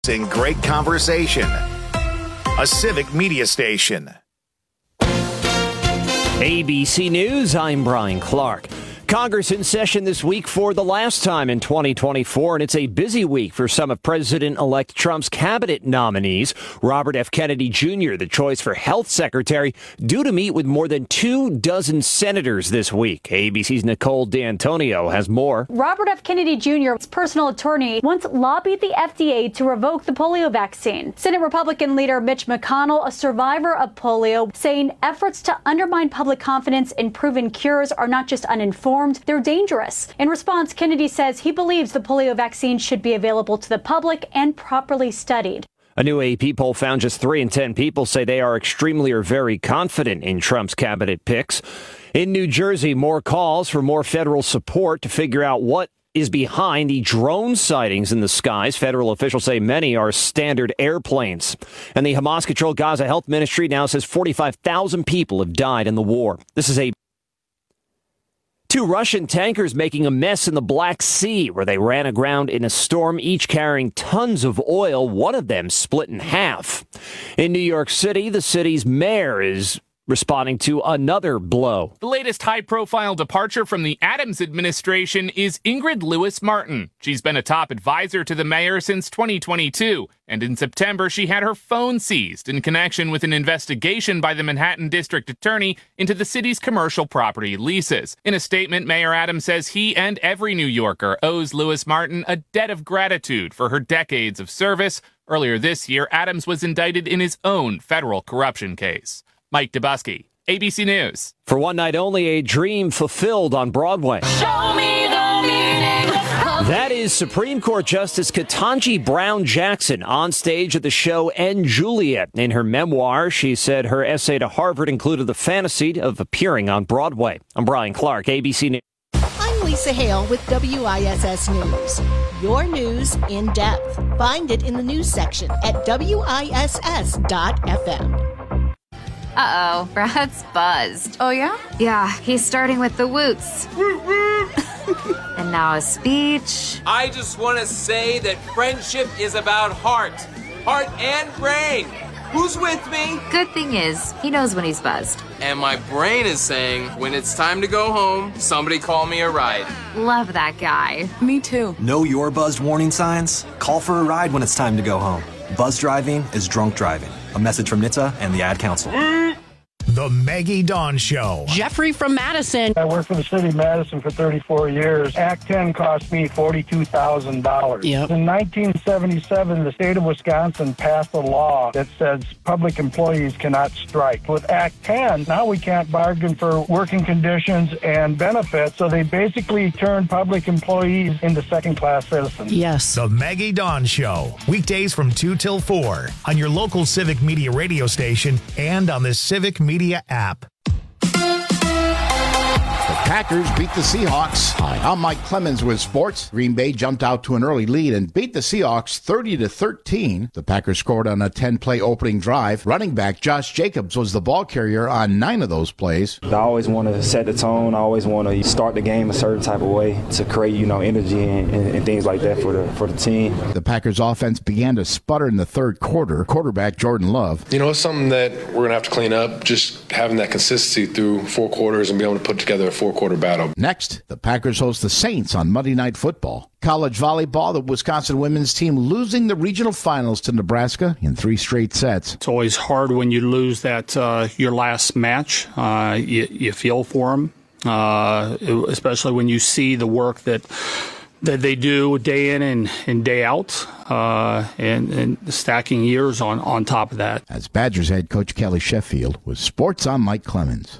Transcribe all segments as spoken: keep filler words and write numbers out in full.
In great conversation. A Civic Media Station. A B C News, I'm Brian Clark. Congress in session this week for the last time in twenty twenty-four, and it's a busy week for some of President-elect Trump's cabinet nominees. Robert F. Kennedy Junior, the choice for health secretary, due to meet with more than two dozen senators this week. A B C's Nicole D'Antonio has more. Robert F. Kennedy Junior's personal attorney once lobbied the F D A to revoke the polio vaccine. Senate Republican leader Mitch McConnell, a survivor of polio, saying efforts to undermine public confidence in proven cures are not just uninformed, they're dangerous. In response, Kennedy says he believes the polio vaccine should be available to the public and properly studied. A new A P poll found just three in ten people say they are extremely or very confident in Trump's cabinet picks. In New Jersey, more calls for more federal support to figure out what is behind the drone sightings in the skies. Federal officials say many are standard airplanes. And the Hamas-controlled Gaza Health Ministry now says forty-five thousand people have died in the war. This is a Two Russian tankers making a mess in the Black Sea, where they ran aground in a storm, each carrying tons of oil, one of them split in half. In New York City, the city's mayor is responding to another blow. The latest high-profile departure from the Adams administration is Ingrid Lewis-Martin. She's been a top advisor to the mayor since twenty twenty-two, and in September she had her phone seized in connection with an investigation by the Manhattan District Attorney into the city's commercial property leases. In a statement, Mayor Adams says he and every New Yorker owes Lewis-Martin a debt of gratitude for her decades of service. Earlier this year, Adams was indicted in his own federal corruption case. Mike Dubusky, A B C News. For one night only, a dream fulfilled on Broadway. Show me the meaning. That is Supreme Court Justice Ketanji Brown Jackson on stage at the show And Juliet. In her memoir, she said her essay to Harvard included the fantasy of appearing on Broadway. I'm Brian Clark, A B C News. I'm Lisa Hale with W I S S News. Your news in depth. Find it in the news section at W I S S dot F M. Uh-oh, Brad's buzzed. Oh, yeah? Yeah, he's starting with the woots. And now a speech. I just want to say that friendship is about heart. Heart and brain. Who's with me? Good thing is, he knows when he's buzzed. And my brain is saying, when it's time to go home, somebody call me a ride. Love that guy. Me too. Know your buzzed warning signs? Call for a ride when it's time to go home. Buzz driving is drunk driving. A message from N H T S A and the Ad Council. The Maggie Dawn Show. Jeffrey from Madison. I worked for the city of Madison for thirty-four years. Act ten cost me forty-two thousand dollars. Yep. In nineteen seventy-seven, the state of Wisconsin passed a law that says public employees cannot strike. With Act ten, now we can't bargain for working conditions and benefits, so they basically turned public employees into second-class citizens. Yes. The Maggie Dawn Show. Weekdays from two till four on your local Civic Media radio station and on the Civic Media app. The Packers beat the Seahawks. Hi, I'm Mike Clemens with sports. Green Bay jumped out to an early lead and beat the Seahawks thirty to thirteen. The Packers scored on a ten-play opening drive. Running back Josh Jacobs was the ball carrier on nine of those plays. I always want to set the tone. I always want to start the game a certain type of way to create, you know, energy and, and, and things like that for the for the team. The Packers offense began to sputter in the third quarter. Quarterback Jordan Love. You know, it's something that we're going to have to clean up, just having that consistency through four quarters and be able to put together a four quarter battle. Next, the Packers host the Saints on Monday Night Football. College volleyball, the Wisconsin women's team losing the regional finals to Nebraska in three straight sets. It's always hard when you lose that uh, your last match. Uh, you, you feel for them, uh, especially when you see the work that that they do day in and, and day out, uh, and, and stacking years on, on top of that. As Badgers head coach Kelly Sheffield with Sports, I'm Mike Clemens.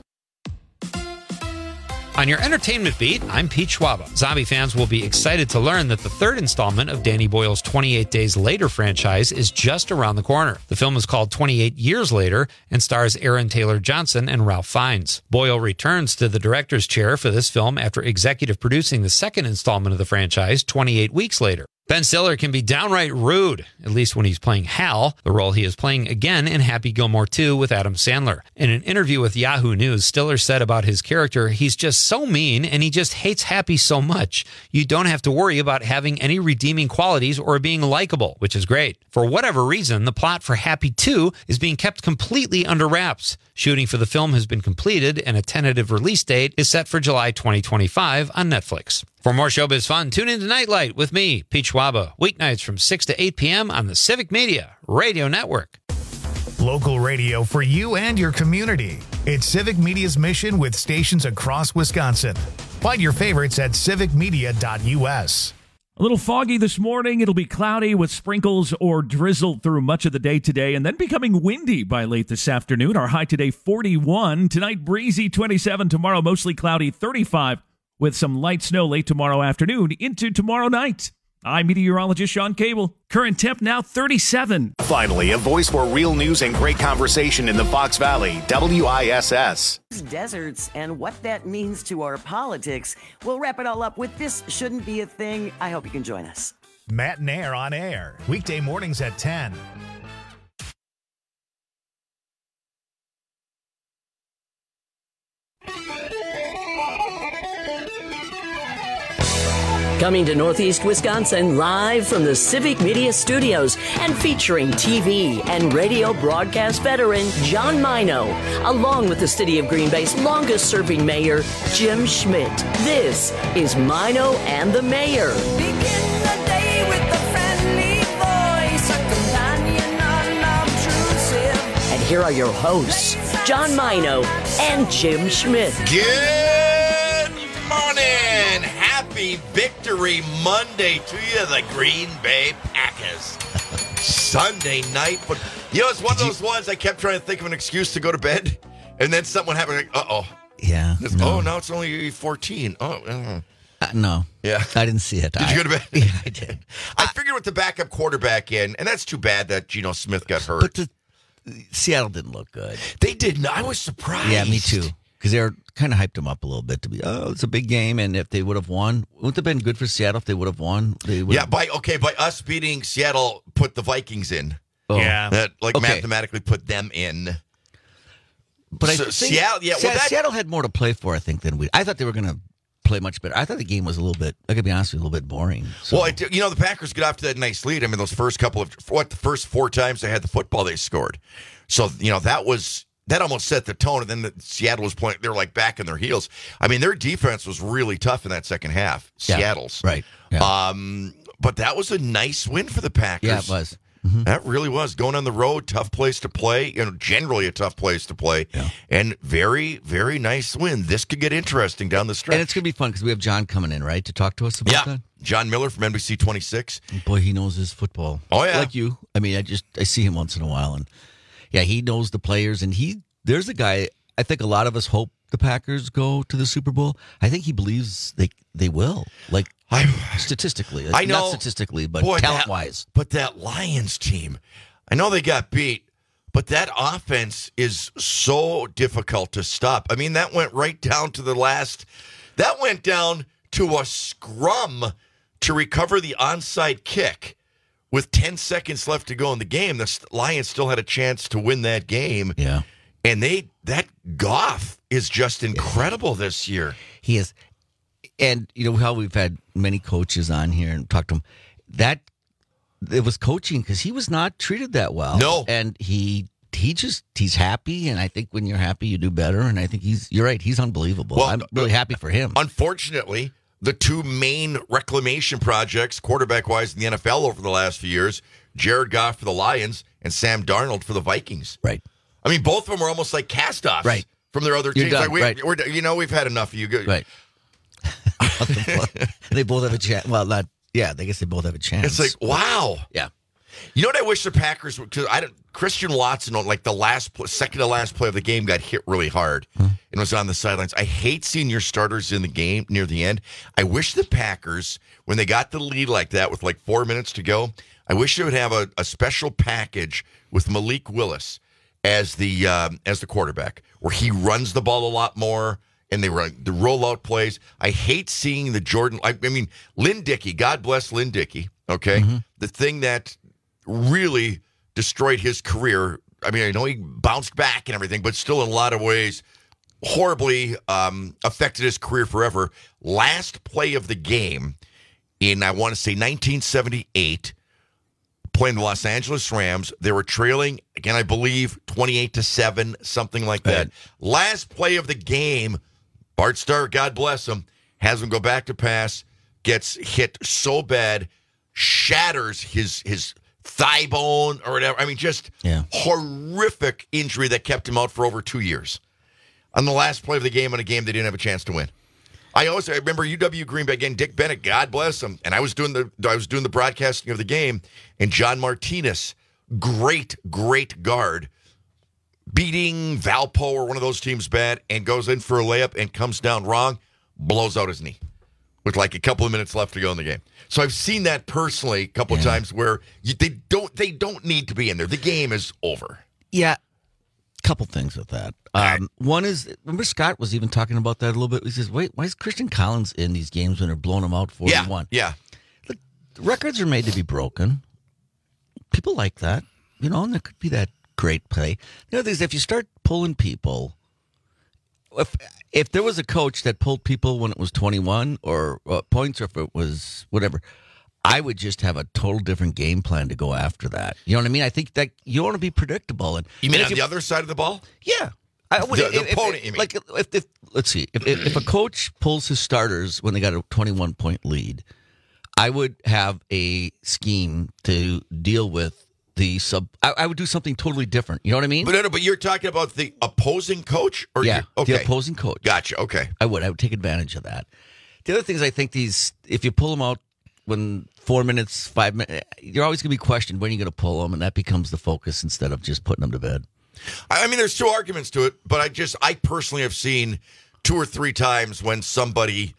On your entertainment beat, I'm Pete Schwaba. Zombie fans will be excited to learn that the third installment of Danny Boyle's twenty-eight Days Later franchise is just around the corner. The film is called twenty-eight Years Later and stars Aaron Taylor Johnson and Ralph Fiennes. Boyle returns to the director's chair for this film after executive producing the second installment of the franchise, twenty-eight Weeks Later. Ben Stiller can be downright rude, at least when he's playing Hal, the role he is playing again in Happy Gilmore two with Adam Sandler. In an interview with Yahoo News, Stiller said about his character, he's just so mean and he just hates Happy so much. You don't have to worry about having any redeeming qualities or being likable, which is great. For whatever reason, the plot for Happy two is being kept completely under wraps. Shooting for the film has been completed and a tentative release date is set for July twenty twenty-five on Netflix. For more showbiz fun, tune into Nightlight with me, Pete Schwaba, weeknights from six to eight p.m. on the Civic Media Radio Network. Local radio for you and your community. It's Civic Media's mission with stations across Wisconsin. Find your favorites at civic media dot u s. A little foggy this morning. It'll be cloudy with sprinkles or drizzle through much of the day today, and then becoming windy by late this afternoon. Our high today, forty-one. Tonight, breezy, twenty-seven. Tomorrow, mostly cloudy, thirty-five, with some light snow late tomorrow afternoon into tomorrow night. I'm meteorologist Sean Cable. Current temp now thirty-seven. Finally, a voice for real news and great conversation in the Fox Valley. W I S S. Deserts and what that means to our politics. We'll wrap it all up with This Shouldn't Be a Thing. I hope you can join us. Matt and Air on air. Weekday mornings at ten. Coming to Northeast Wisconsin live from the Civic Media Studios and featuring T V and radio broadcast veteran John Mino, along with the City of Green Bay's longest-serving mayor, Jim Schmidt. This is Mino and the Mayor. Begin the day with a friendly voice, a companion unobtrusive. And here are your hosts, John Mino and Jim Schmidt. Good morning. Happy Victory Monday to you, the Green Bay Packers. Sunday night, but you know, it's one of those ones I kept trying to think of an excuse to go to bed, and then something happened. Like, uh-oh. Yeah. No. Oh, now it's only fourteen. Oh, uh, uh, no. Yeah. I didn't see it. Did I, you go to bed? Yeah, I did. I figured with the backup quarterback in, and that's too bad that Geno Smith got hurt. But the, Seattle didn't look good. They did not. I was surprised. Yeah, me too. Because they're kind of hyped them up a little bit to be, oh, it's a big game, and if they would have won, wouldn't it have been good for Seattle if they would have won? They yeah, by okay, by us beating Seattle, put the Vikings in. Oh. Yeah, that like okay. mathematically put them in. But so, I think Seattle, yeah, well, Seattle, that, Seattle had more to play for, I think, than we. I thought they were going to play much better. I thought the game was a little bit. I could be honest with you, a little bit boring. So. Well, it, you know, the Packers get off to that nice lead. I mean, those first couple of what the first four times they had the football, they scored. So you know that was. That almost set the tone, and then the, Seattle was playing. They were like back in their heels. I mean, their defense was really tough in that second half. Yeah, Seattle's, right? Yeah. Um, but that was a nice win for the Packers. Yeah, it was. Mm-hmm. That really was. Going on the road, tough place to play. You know, generally a tough place to play, yeah. and very, very nice win. This could get interesting down the stretch, and it's gonna be fun because we have John coming in, right, to talk to us about yeah. that. John Miller from N B C twenty-six. Boy, he knows his football. Oh yeah, like you. I mean, I just I see him once in a while, and yeah, he knows the players, and he. There's a guy, I think a lot of us hope the Packers go to the Super Bowl. I think he believes they they will, like I, statistically. I know. Not statistically, but Boy, talent-wise. That, but that Lions team, I know they got beat, but that offense is so difficult to stop. I mean, that went right down to the last, that went down to a scrum to recover the onside kick. With ten seconds left to go in the game, the Lions still had a chance to win that game. Yeah. And they that Goff is just incredible this year. He is. And you know how we've had many coaches on here and talked to him. That it was coaching because he was not treated that well. No. And he he just he's happy, and I think when you're happy you do better, and I think he's you're right, he's unbelievable. Well, I'm really happy for him. Unfortunately, the two main reclamation projects, quarterback-wise, in the N F L over the last few years, Jared Goff for the Lions and Sam Darnold for the Vikings. Right. I mean, both of them were almost like cast-offs right. from their other You're teams. done, like we, right. we're, you know, we've had enough of you. Right. They both have a chance. Well, not, yeah, I guess they both have a chance. It's like, wow. Yeah. You know what I wish the Packers would, because I don't, Christian Watson, on like the last, play, second to last play of the game, got hit really hard hmm. and was on the sidelines. I hate seeing your starters in the game near the end. I wish the Packers, when they got the lead like that with like four minutes to go, I wish they would have a, a special package with Malik Willis as the um, as the quarterback, where he runs the ball a lot more and they run the rollout plays. I hate seeing the Jordan. I, I mean, Lynn Dickey. God bless Lynn Dickey. okay? Mm-hmm. The thing that really destroyed his career. I mean, I know he bounced back and everything, but still in a lot of ways horribly um, affected his career forever. Last play of the game in, I want to say, nineteen seventy-eight, playing the Los Angeles Rams. They were trailing, again, I believe, twenty-eight to seven, something like that. Right. Last play of the game, Bart Starr, God bless him, has him go back to pass, gets hit so bad, shatters his his thigh bone or whatever. I mean, just yeah. horrific injury that kept him out for over two years. On the last play of the game, in a game they didn't have a chance to win. I always I remember U W Green Bay again. Dick Bennett, God bless him, and I was doing the I was doing the broadcasting of the game, and John Martinez, great great guard, beating Valpo or one of those teams bad, and goes in for a layup and comes down wrong, blows out his knee with like a couple of minutes left to go in the game. So I've seen that personally a couple yeah. of times where you, they don't they don't need to be in there. The game is over. Yeah. Couple things with that. Um, one is, remember Scott was even talking about that a little bit. He says, wait, why is Christian Collins in these games when they're blowing them out forty-one? Yeah, yeah. Look, records are made to be broken. People like that, you know, and there could be that great play. The other thing is, if you start pulling people, if if there was a coach that pulled people when it was twenty-one or uh, points, or if it was whatever, I would just have a total different game plan to go after that. You know what I mean? I think that you want to be predictable. And you mean and on you, the other side of the ball? Yeah. I would, the, if, the if, opponent, if, you mean? Like, if, if, let's see. If, if, if a coach pulls his starters when they got a twenty-one point lead, I would have a scheme to deal with the sub. I, I would do something totally different. You know what I mean? But no, no, but you're talking about the opposing coach? Or yeah, okay. the opposing coach. Gotcha, okay. I would. I would take advantage of that. The other thing is, I think these, if you pull them out when four minutes, five minutes, you're always going to be questioned when you're going to pull them, and that becomes the focus instead of just putting them to bed. I mean, there's two arguments to it, but I just, I personally have seen two or three times when somebody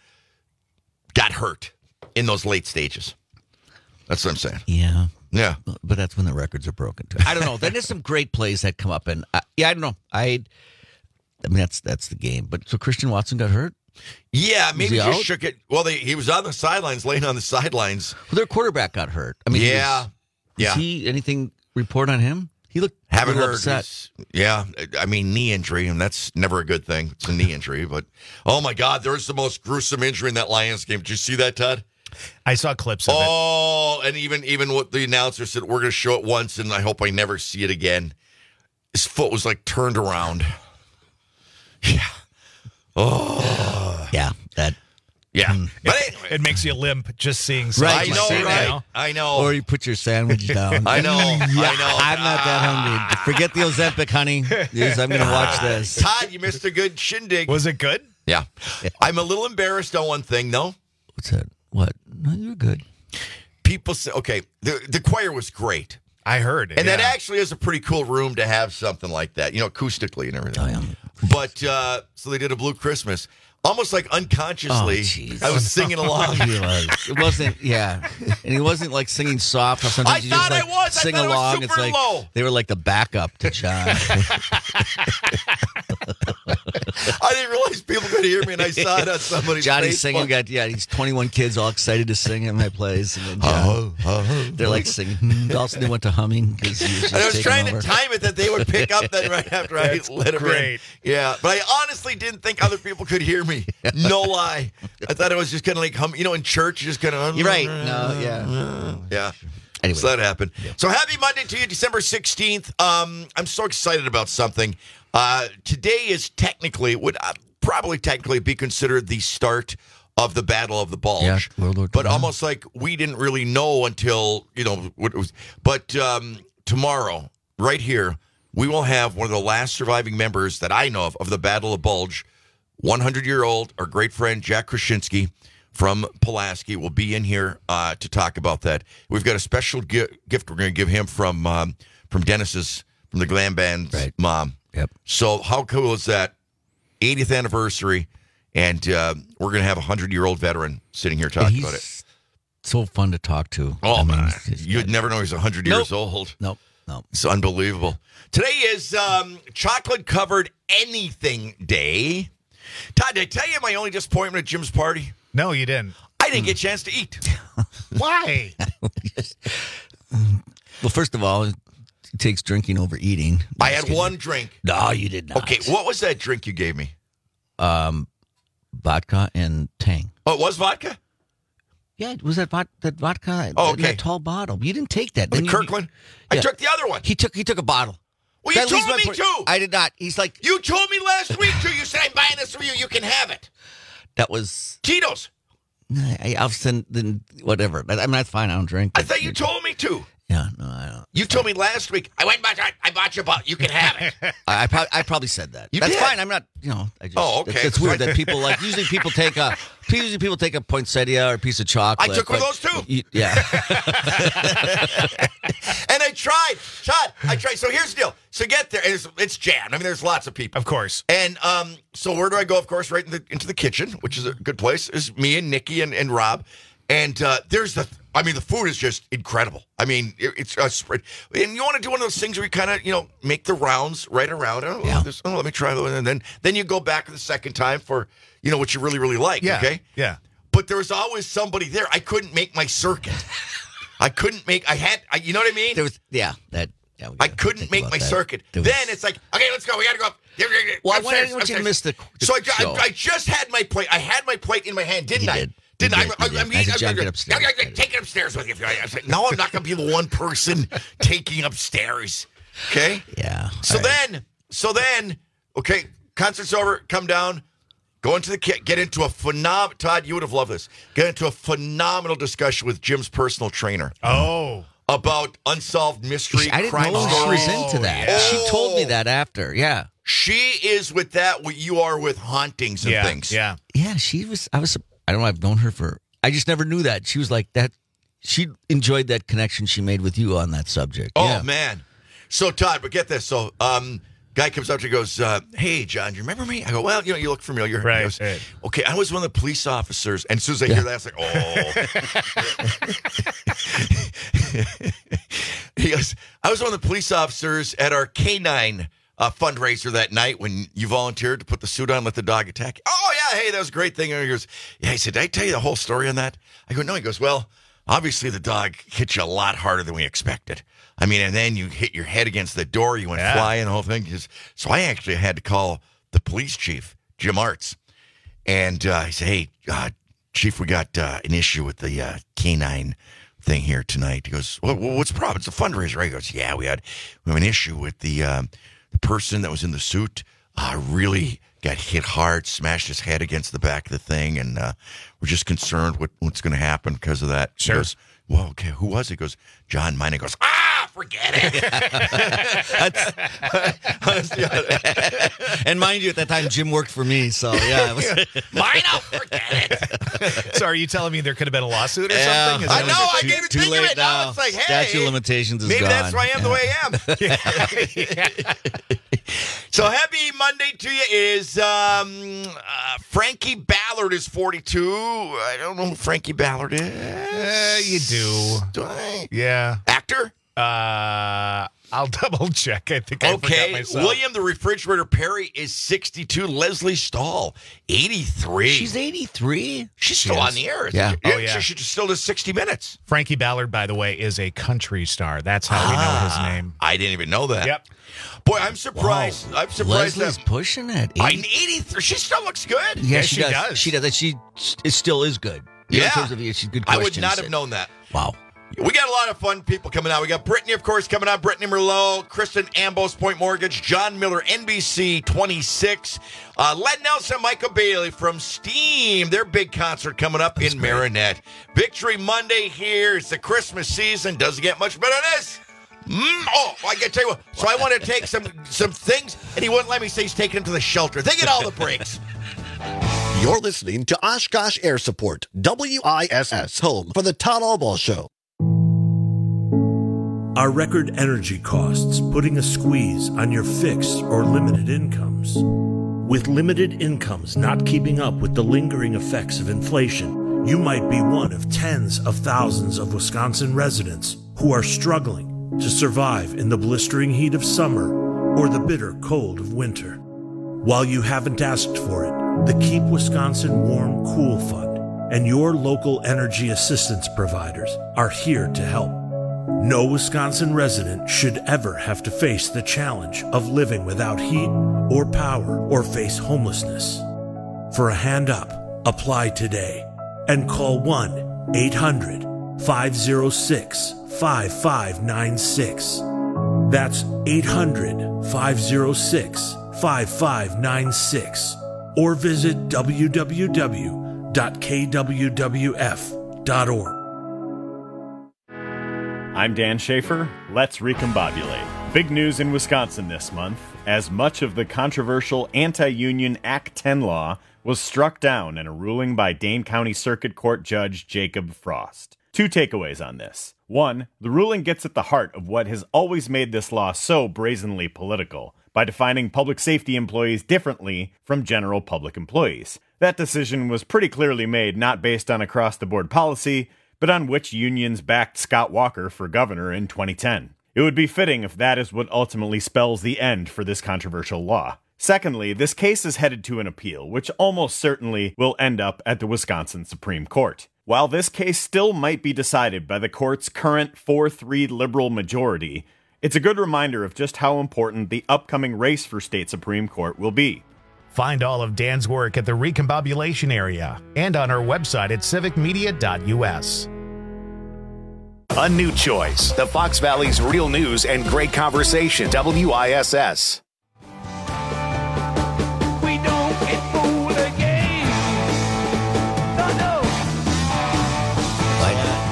got hurt in those late stages. That's what I'm saying. Yeah. Yeah. But that's when the records are broken, too. I don't know. Then there's some great plays that come up, and I, yeah, I don't know. I, I mean, that's that's the game. But so Christian Watson got hurt? Yeah, maybe he just out? shook it. Well, they, he was on the sidelines, laying on the sidelines. Well, their quarterback got hurt. I mean, yeah. Was, yeah. Is he, anything report on him? He looked Haven't a little heard. upset. Yeah, I mean, knee injury, and that's never a good thing. It's a knee injury, but oh my God, there was the most gruesome injury in that Lions game. Did you see that, Todd? I saw clips of oh, it. Oh, and even even what the announcer said, we're going to show it once, and I hope I never see it again. His foot was like turned around. Yeah. Oh. Yeah, that. Yeah. It, But anyway. it makes you limp just seeing Right, something. I know, like that, right? you know? I know. Or you put your sandwich down. I know. Yeah, I know. I'm not that hungry. Forget the Ozempic, honey. Yes, I'm going to watch this. Todd, you missed a good shindig. Was it good? Yeah. I'm a little embarrassed on one thing, though. What's that? What? No, you're good. People say, okay, the, the choir was great. I heard it. And yeah. that actually is a pretty cool room to have something like that, you know, acoustically and everything. Oh, yeah. But, uh, so they did a Blue Christmas. Almost like unconsciously, Oh, I was singing along. He was. It wasn't, yeah. And he wasn't like singing soft. Or sometimes I you thought just, like, I was. I sing thought it was along. It's super like low. they were like the backup to John. I didn't realize people could hear me, and I saw it on somebody's Johnny's Facebook. singing. Got yeah, he's twenty-one kids all excited to sing at my plays, and then John, Oh, oh, they're like singing. Also, they went to humming because he was just And I was taking trying over. to time it that they would pick up that right after I That's let them great. in. Yeah, but I honestly didn't think other people could hear me. No lie. I thought it was just kind of like hum. You know, in church, you just kind of. You're right. No, yeah. Yeah. Anyway. So that happened. So happy Monday to you, December sixteenth. Um, I'm so excited about something. Uh, today is technically, would uh, probably technically be considered the start of the Battle of the Bulge. Yeah, World War Two. But almost like we didn't really know until, you know, what it was. But um, tomorrow, right here, we will have one of the last surviving members that I know of of the Battle of Bulge. one hundred-year-old, our great friend Jack Krasinski from Pulaski will be in here uh, to talk about that. We've got a special gi- gift we're going to give him from um, from Dennis's, from the glam band's Right. mom. Yep. So how cool is that? eightieth anniversary, and uh, we're going to have a hundred-year-old veteran sitting here talking He's about it. so fun to talk to. Oh, I mean, man. he's just- You'd never know he's one hundred Nope. years old. Nope. Nope. It's unbelievable. Today is um, chocolate-covered anything day. Todd, did I tell you my only disappointment at Jim's party? No, you didn't. I didn't get a chance to eat. Why? Well, first of all, it takes drinking over eating. I had one drink. No, you did not. Okay, what was that drink you gave me? Um, vodka and Tang. Oh, it was vodka? Yeah, it was that, vod- that vodka Oh, in okay. that tall bottle. You didn't take that. The Then you- Kirkland? I Yeah. took the other one. He took he took a bottle. Well, you That leaves told my me point- to. I did not. He's like, You told me last week, too. You said, I'm buying this for you. You can have it. that was Tito's. I, I'll send then whatever. I, I mean, that's fine. I don't drink. I thought you told me to. Yeah, no, I don't. You told me last week. I went and bought, I, I bought you a bottle. You can have it. I, I, probably, I probably said that. You That's did. fine. I'm not. You know. I just, Oh, okay. It's, it's weird that people like. Usually people take a. Usually people take a poinsettia or a piece of chocolate. I took one of but those, too. you- yeah. And I tried. Todd, I tried. So here's the deal. So get there. And it's, it's jammed. I mean, there's lots of people. Of course. And um, so where do I go? Of course, right in the, into the kitchen, which is a good place. Is me and Nikki and, and Rob. And uh, there's the, I mean, the food is just incredible. I mean, it, it's a spread. And you want to do one of those things where you kind of, you know, make the rounds right around. Oh, Yeah. this, oh, let me try that. And then, then you go back the second time for, you know, what you really, really like. Yeah. Okay. Yeah. But there was always somebody there. I couldn't make my circuit. I couldn't make, I had, I, you know what I mean? There was. Yeah. That. Yeah, we I gotta couldn't think make about my that. circuit. There was- Then it's like, okay, let's go. We got to go up. Well, I Upstairs, wanted- I want you to upstairs. miss the- the So I, show. I, I just had my plate. I had my plate in my hand, didn't You I? did. Didn't You I? did, I, you I did. mean, I said, I'm John, gonna- get upstairs. Yeah, yeah, yeah, take it upstairs with you. If you I said, no, I'm not going to be the one person taking upstairs. Okay. Yeah. So All right. then, so then, okay, concert's over. Come down. Go into the kit. Get into a phenomenal. Todd, you would have loved this. Get into a phenomenal discussion with Jim's personal trainer. Oh. About unsolved mystery I didn't crime know she stories. was into that. yeah. She told me that after. Yeah. She is with that what you are with hauntings and Yeah. things. Yeah. Yeah. She was. I was. I don't know. I've known her for. I just never knew that. She was like that. She enjoyed that connection she made with you on that subject. Oh Yeah. man. So Todd, but get this. So um guy comes up to me and goes, uh, hey John, do you remember me? I go, well, you know, you look familiar. Right, He goes, right. okay, I was one of the police officers. And as soon as I hear that, it's like, oh. He goes, I was one of the police officers at our canine uh, fundraiser that night when you volunteered to put the suit on and let the dog attack you. Oh, yeah, hey, that was a great thing. And he goes, yeah, he said, did I tell you the whole story on that? I go, no. He goes, well, obviously the dog hit you a lot harder than we expected. I mean, and then you hit your head against the door, you went Yeah. flying, the whole thing. Just, so I actually had to call the police chief, Jim Arts. And uh, he said, hey, uh, Chief, we got uh, an issue with the uh, canine thing here tonight. He goes, well, what's the problem? It's a fundraiser, right? He goes, yeah, we had we have an issue with the um, the person that was in the suit. Uh, really got hit hard, smashed his head against the back of the thing, and uh, we're just concerned what, what's going to happen because of that. He Sure. goes, well, okay, who was it? He goes, John Mine. He goes, ah, forget it. And mind you, at that time, Jim worked for me, so yeah. It was, Mine, I'll forget it. So are you telling me there could have been a lawsuit or Yeah. something? Is I that know, what I you're- gave it too think of late it. Now now. it's like, hey, Statute of limitations is maybe gone. that's why I am Yeah. the way I am. So happy Monday to you. It is um, uh, Frankie Ballard is forty-two. I don't know who Frankie Ballard is. Uh, you do. Do I? Yeah. Actor? Uh, I'll double check. I think I forgot Okay. myself. William the Refrigerator Perry is sixty-two. Leslie Stahl, eighty-three. She's eighty-three. She's She still is. on the air. Yeah. Oh, yeah. She, she still does sixty minutes. Frankie Ballard, by the way, is a country star. That's how we know his name. I didn't even know that. Yep. Boy, I'm surprised. I'm surprised Leslie's that pushing at I'm eighty. eighty-three. She still looks good. Yeah, Yeah, she, she does. does. She does. She it still is good. You know, Yeah. in terms of she's good. I would questions. not have known that. Wow. We got a lot of fun people coming out. We got Brittany, of course, coming out. Brittany Merlot, Kristen Ambos, Point Mortgage, John Miller, N B C twenty-six, uh, Len Nelson, Michael Bailey from Steam. Their big concert coming up That's in great. Marinette. Victory Monday here. It's the Christmas season. Doesn't get much better than this. Mm, oh, I can tell you what. So I want to take some some things, and he wouldn't let me say he's taking them to the shelter. They get all the breaks. You're listening to Oshkosh Air Support, W I S S, home for the Todd Albaugh Show. Are record energy costs putting a squeeze on your fixed or limited incomes? With limited incomes not keeping up with the lingering effects of inflation, you might be one of tens of thousands of Wisconsin residents who are struggling to survive in the blistering heat of summer or the bitter cold of winter. While you haven't asked for it, the Keep Wisconsin Warm Cool Fund and your local energy assistance providers are here to help. No Wisconsin resident should ever have to face the challenge of living without heat or power or face homelessness. For a hand up, apply today and call one eight hundred five oh six five five nine six. That's eight hundred five oh six five five nine six. Or visit w w w dot k w w f dot org. I'm Dan Schaefer. Let's recombobulate. Big news in Wisconsin this month, as much of the controversial anti-union Act ten law was struck down in a ruling by Dane County Circuit Court Judge Jacob Frost. Two takeaways on this. One, the ruling gets at the heart of what has always made this law so brazenly political, by defining public safety employees differently from general public employees. That decision was pretty clearly made not based on across-the-board policy, but on which unions backed Scott Walker for governor in twenty ten. It would be fitting if that is what ultimately spells the end for this controversial law. Secondly, this case is headed to an appeal, which almost certainly will end up at the Wisconsin Supreme Court. While this case still might be decided by the court's current four three liberal majority, it's a good reminder of just how important the upcoming race for state Supreme Court will be. Find all of Dan's work at the Recombobulation Area and on our website at civic media dot u s. A new choice. The Fox Valley's real news and great conversation. W I S S. We don't get fooled again. No, no. Why not?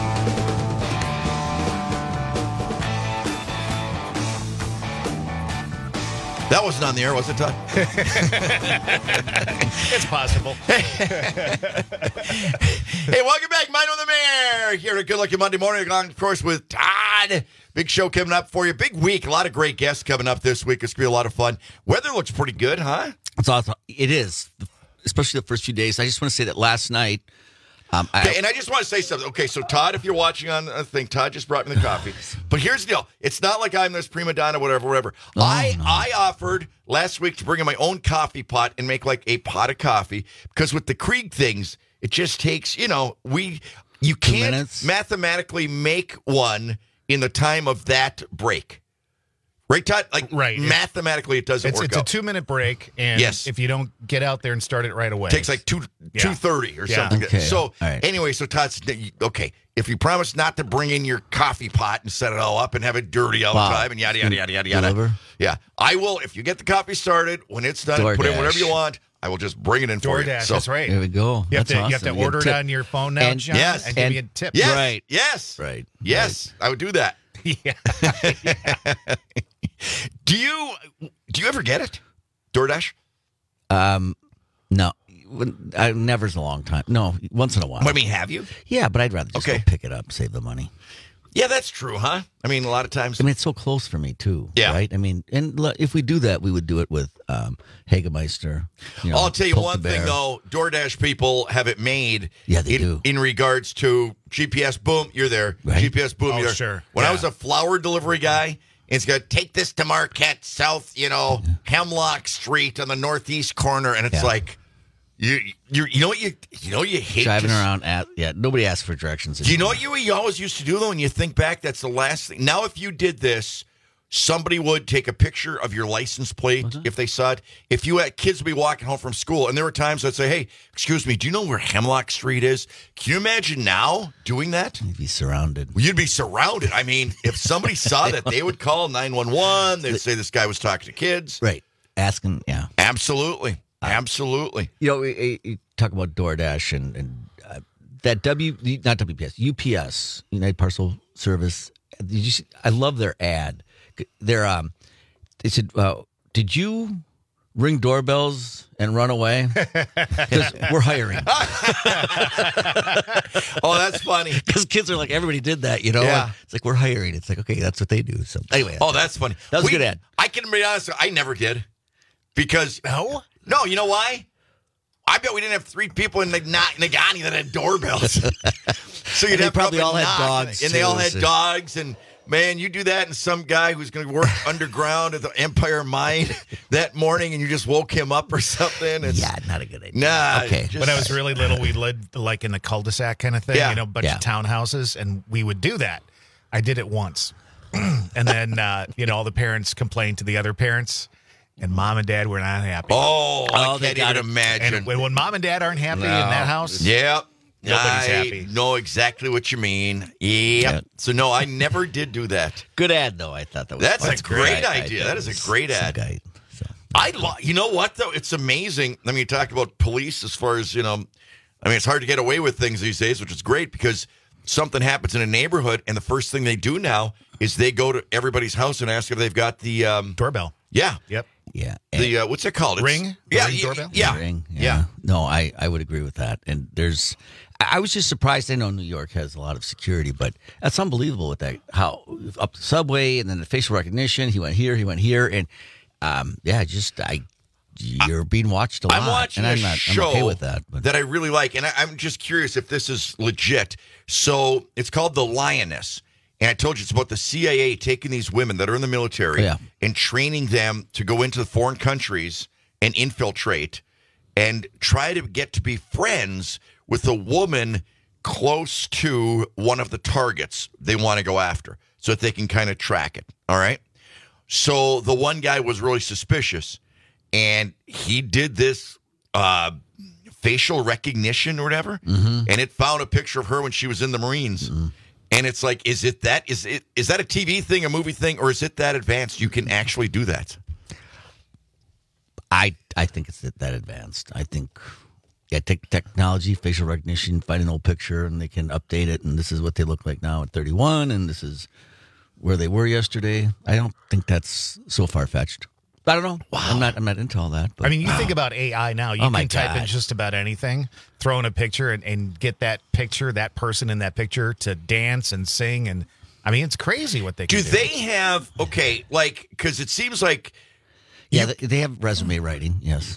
That wasn't on the air, was it, Todd? It's possible. Hey, welcome back, Mino the Mayor, here at Good Lucky Monday Morning, along, of course, with Todd. Big show coming up for you. Big week. A lot of great guests coming up this week. It's going to be a lot of fun. Weather looks pretty good, huh? It's awesome. It is, especially the first few days. I just want to say that last night. Um, I, okay, and I just want to say something. Okay, so Todd, if you're watching on a thing, Todd just brought me the coffee. But here's the deal. It's not like I'm this prima donna, whatever, whatever. Oh, I no. I offered last week to bring in my own coffee pot and make like a pot of coffee because with the Krieg things, it just takes, you know, we you Two can't minutes? mathematically make one in the time of that break. Right, Todd? Like, Right. mathematically, it doesn't It's, work it's out. a two-minute break, and Yes. if you don't get out there and start it right away. It takes like two Yeah. two thirty or Yeah. something. Okay. So All right. anyway, so Todd's okay. If you promise not to bring in your coffee pot and set it all up and have it dirty all Wow. the time and yada yada yada yada yada. Deliver? Yeah, I will. If you get the coffee started, when it's done, put in DoorDash. whatever you want. I will just bring it in for you. DoorDash, So- that's right. There we go. You have That's to, you have to awesome. You get order a it tip. on your phone now, And- John, Yes. and give And- me a tip. Yes. Right. Yes. Right. Yes. I would do that. Yeah. Do you do you ever get it? DoorDash? Um, no, When- I, never's a long time. No, once in a while. I mean, have you? Yeah, but I'd rather just Okay. go pick it up, save the money. Yeah, that's true, huh? I mean, a lot of times. I mean, it's so close for me too. Yeah. Right. I mean, and l- if we do that, we would do it with um, Hagemeister. You know, I'll tell you Poke one the thing Bear. though, DoorDash people have it made. Yeah, they in, do. in regards to G P S. Boom, you're there. Right. G P S. Boom, Oh, you're there. sure. When I Yeah. was a flower delivery guy, it's got take this to Marquette South, you know, Hemlock Street on the northeast corner, and it's Yeah. like you you you know what you you know what you hate Driving to- around at yeah, nobody asks for directions. Do you know anymore. what you, you always used to do, though, when you think back? That's the last thing. Now, if you did this, somebody would take a picture of your license plate if they saw it. If you had kids would be walking home from school, and there were times I'd say, hey, excuse me, do you know where Hemlock Street is? Can you imagine now doing that? You'd be surrounded. You'd be surrounded. I mean, if somebody saw that, they would call nine one one. They'd say this guy was talking to kids. Right. Asking, yeah. Absolutely. Absolutely. You know, we, we- we talk about DoorDash and, and uh, that W, not W P S, U P S, United Parcel Service. Did you see, I love their ad. Their, um, they said, uh, did you ring doorbells and run away? Because we're hiring. Oh, that's funny. Because kids are like, everybody did that, you know? Yeah. And it's like, we're hiring. It's like, okay, that's what they do. So anyway. Oh, that's funny. That was We- a good ad. I can be honest, I never did. Because No? no, you know why? I bet we didn't have three people in Nag- Nagani that had doorbells. So you'd And they have probably to up all and had knock, dogs, and they all too, had so- dogs, and man, you do that and some guy who's going to work underground at the Empire Mine that morning and you just woke him up or something. It's, yeah, not a good idea. Nah. Okay. just- When I was really little, we lived like in the cul-de-sac kind of thing, Yeah. you know, a bunch Yeah. of townhouses, and we would do that. I did it once. And then, uh, you know, all the parents complained to the other parents, and mom and dad were not happy. Oh, Oh, I they can't got even it. imagine. And when, when mom and dad aren't happy No. in that house, Yep. Nobody's I happy. know exactly what you mean. Yep. Yeah. So, no, I never did do that. Good ad, though. I thought that was That's fun. a great idea. That is a great Some ad. guy- so. I lo- You know what, though? It's amazing. I mean, you talk about police as far as, you know, I mean, it's hard to get away with things these days, which is great because something happens in a neighborhood, and the first thing they do now is they go to everybody's house and ask if they've got the um, doorbell. Yeah. Yep. Yeah. The uh, what's it called? It's- Ring? The Yeah. Ring yeah, doorbell? Yeah. Ring, yeah. yeah. No, I, I would agree with that. And there's, I I was just surprised. I know New York has a lot of security, but that's unbelievable with that. How up the subway and then the facial recognition. He went here, he went here, and um, yeah, just I, you're being watched a lot. I'm watching and a I'm not, show I'm okay with that. But that I really like, and I, I'm just curious if this is legit. So it's called The Lioness, and I told you it's about the C I A taking these women that are in the military Yeah. and training them to go into foreign countries and infiltrate and try to get to be friends with a woman close to one of the targets they want to go after so that they can kind of track it. All right. So the one guy was really suspicious, and he did this uh, facial recognition or whatever, Mm-hmm. and it found a picture of her when she was in the Marines. And it's like, is it that? Is it is that a T V thing, a movie thing, or is it that advanced? You can actually do that. I I think it's that, that advanced. I think yeah, tech technology, facial recognition, find an old picture, and they can update it. And this is what they look like now at thirty-one, and this is where they were yesterday. I don't think that's so far fetched. I don't know. Wow. I'm not. I'm not into all that. But, I mean, you think about A I now. You Oh, my can type in God. just about anything, throw in a picture, and, and get that picture, that person in that picture, to dance and sing. And I mean, it's crazy what they can Do do. they have okay? Like, because it seems like yeah, they, they have resume writing. Yes.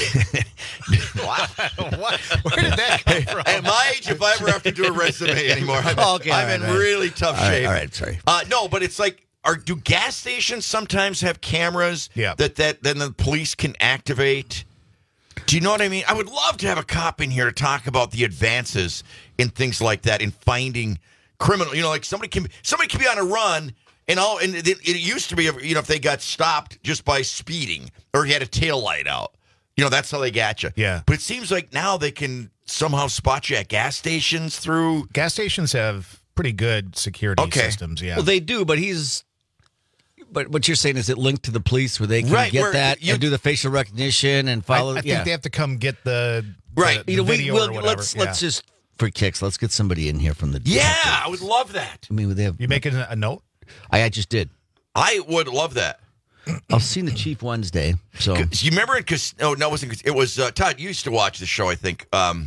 what? what? Where did that come from? At my age, if I ever have to do a resume anymore, I'm, Okay, I'm all in right, all right. really tough All right, shape. all right, sorry. Uh, no, but it's like, are do gas stations sometimes have cameras Yeah. that that then the police can activate? Do you know what I mean? I would love to have a cop in here to talk about the advances in things like that in finding criminal. You know, like somebody can somebody can be on a run. And all, and it, it used to be, you know, if they got stopped just by speeding or he had a tail light out, you know, that's how they got you. Yeah. But it seems like now they can somehow spot you at gas stations through. Gas stations have pretty good security Okay. systems. Yeah. Well, they do, but he's. But what you're saying is it linked to the police where they can Right, get where that you- and do the facial recognition and I, follow. I think yeah. they have to come get the Right. the, you know, the we, video we'll, or whatever. let's yeah. let's just for kicks. Let's get somebody in here from the. Yeah, I would love that. I mean, they have. You making a, a note? I, I just did. I would love that. I've seen the Chief Wednesday. So You remember it? Because oh no, it wasn't. It was uh, Todd. You used to watch the show, I think. Um,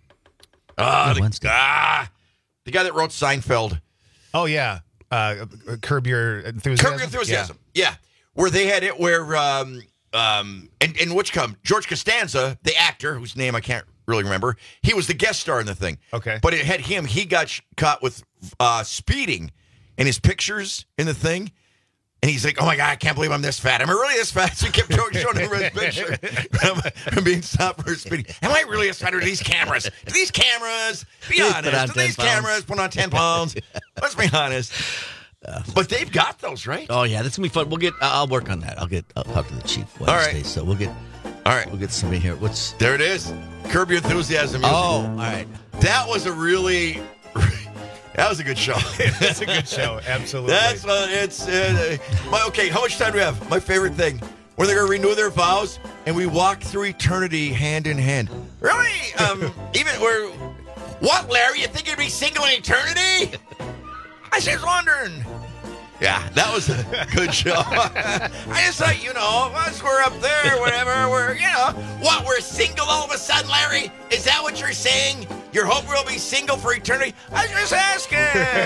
ah, Yeah, the, Wednesday. ah, the guy that wrote Seinfeld. Oh yeah. Uh, curb your enthusiasm. Curb Your Enthusiasm. Yeah. Where they had it where, um, um, and, and which come, George Costanza, the actor, whose name I can't really remember, he was the guest star in the thing. Okay. But it had him, he got sh- caught with uh, speeding in his pictures in the thing. And he's like, oh my God, I can't believe I'm this fat. Am I really this fat? So he kept showing him his picture. I'm being stopped for speeding. Am I really as fat? Or these cameras? Do these cameras, be They put honest, on do ten these pounds. cameras put on ten pounds? Let's be honest. But they've got those, right? Oh yeah, that's gonna be fun. We'll get. I'll work on that. I'll get. I'll talk to the Chief Wednesday. right. So we'll get. All right. We'll get somebody here. What's? There it is. Curb Your Enthusiasm music. Oh, all right. That was a really, that was a good show. That's a good show. Absolutely. That's uh, it's uh, my okay. How much time do we have? My favorite thing, where they're gonna renew their vows and we walk through eternity hand in hand. Really? Um, even where? What, Larry? You think you'd be single in eternity? I was just wondering. Yeah, that was a good show. I just thought, you know, once we're up there, whatever, we're, you know, what, we're single all of a sudden, Larry? Is that what you're saying? You're hoping we'll be single for eternity? I was just asking.